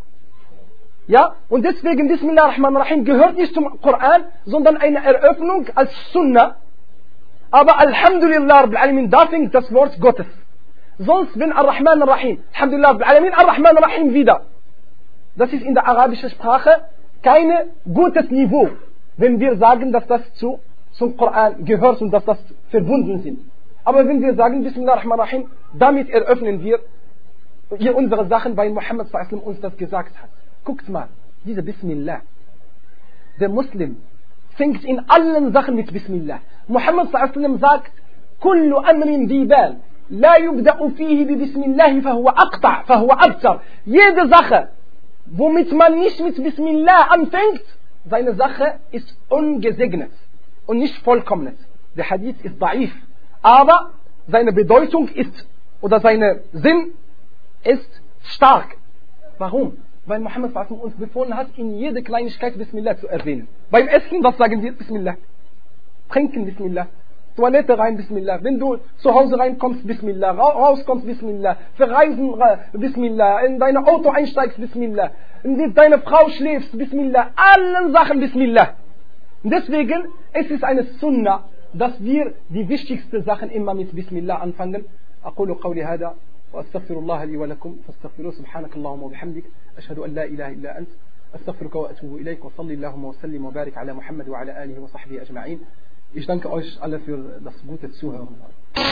S2: Ja? Und deswegen Bismillahirrahmanirrahim gehört nicht zum Koran, sondern eine Eröffnung als Sunnah. Aber Alhamdulillah Rabbil Alamin, da fängt das Wort Gottes. Sonst, wenn Ar-Rahman Ar-Rahim, Alhamdulillah Rabbil Alamin, Ar-Rahman Ar-Rahim wieder. Das ist in der arabischen Sprache kein gutes Niveau, wenn wir sagen, dass das zum Koran gehört und dass das verbunden sind. Aber wenn wir sagen Bismillahirrahmanirrahim, damit eröffnen wir unsere Sachen, weil Muhammad sallallahu alaihi wasallam uns das gesagt hat. Guckt mal, Diese Bismillah. Der Muslim fängt in allen Sachen mit Bismillah. Muhammad s.a.w. sagt, كل أمر ذي بال لا يبدأ فيه ببسم الله فهو أقطع فهو أبتر. Jede Sache, womit man nicht mit Bismillah anfängt, seine Sache ist ungesegnet und nicht vollkommen. Der Hadith ist da'if, aber seine Bedeutung ist, oder sein Sinn ist stark. Warum? Weil Muhammad uns befohlen hat, in jede Kleinigkeit Bismillah zu erwähnen. Beim Essen, was sagen wir? Bismillah. Trinken, Bismillah. Toilette rein, Bismillah. Wenn du zu Hause reinkommst, Bismillah. Rauskommst, Bismillah. Verreisen, Bismillah. In dein Auto einsteigst, Bismillah. Mit deiner Frau schläfst, Bismillah. Allen Sachen, Bismillah. Und deswegen, es ist eine Sunnah, dass wir die wichtigsten Sachen immer mit Bismillah anfangen. أقول قولي هذا وأستغفر الله لي ولكم فاستغفروه سبحانك اللهم وبحمدك أشهد أن لا إله إلا أنت أستغفرك وأتوب إليك وصلي اللهم وسلم وبارك على محمد وعلى آله وصحبه أجمعين. Ich danke euch alle für das gute Zuhören.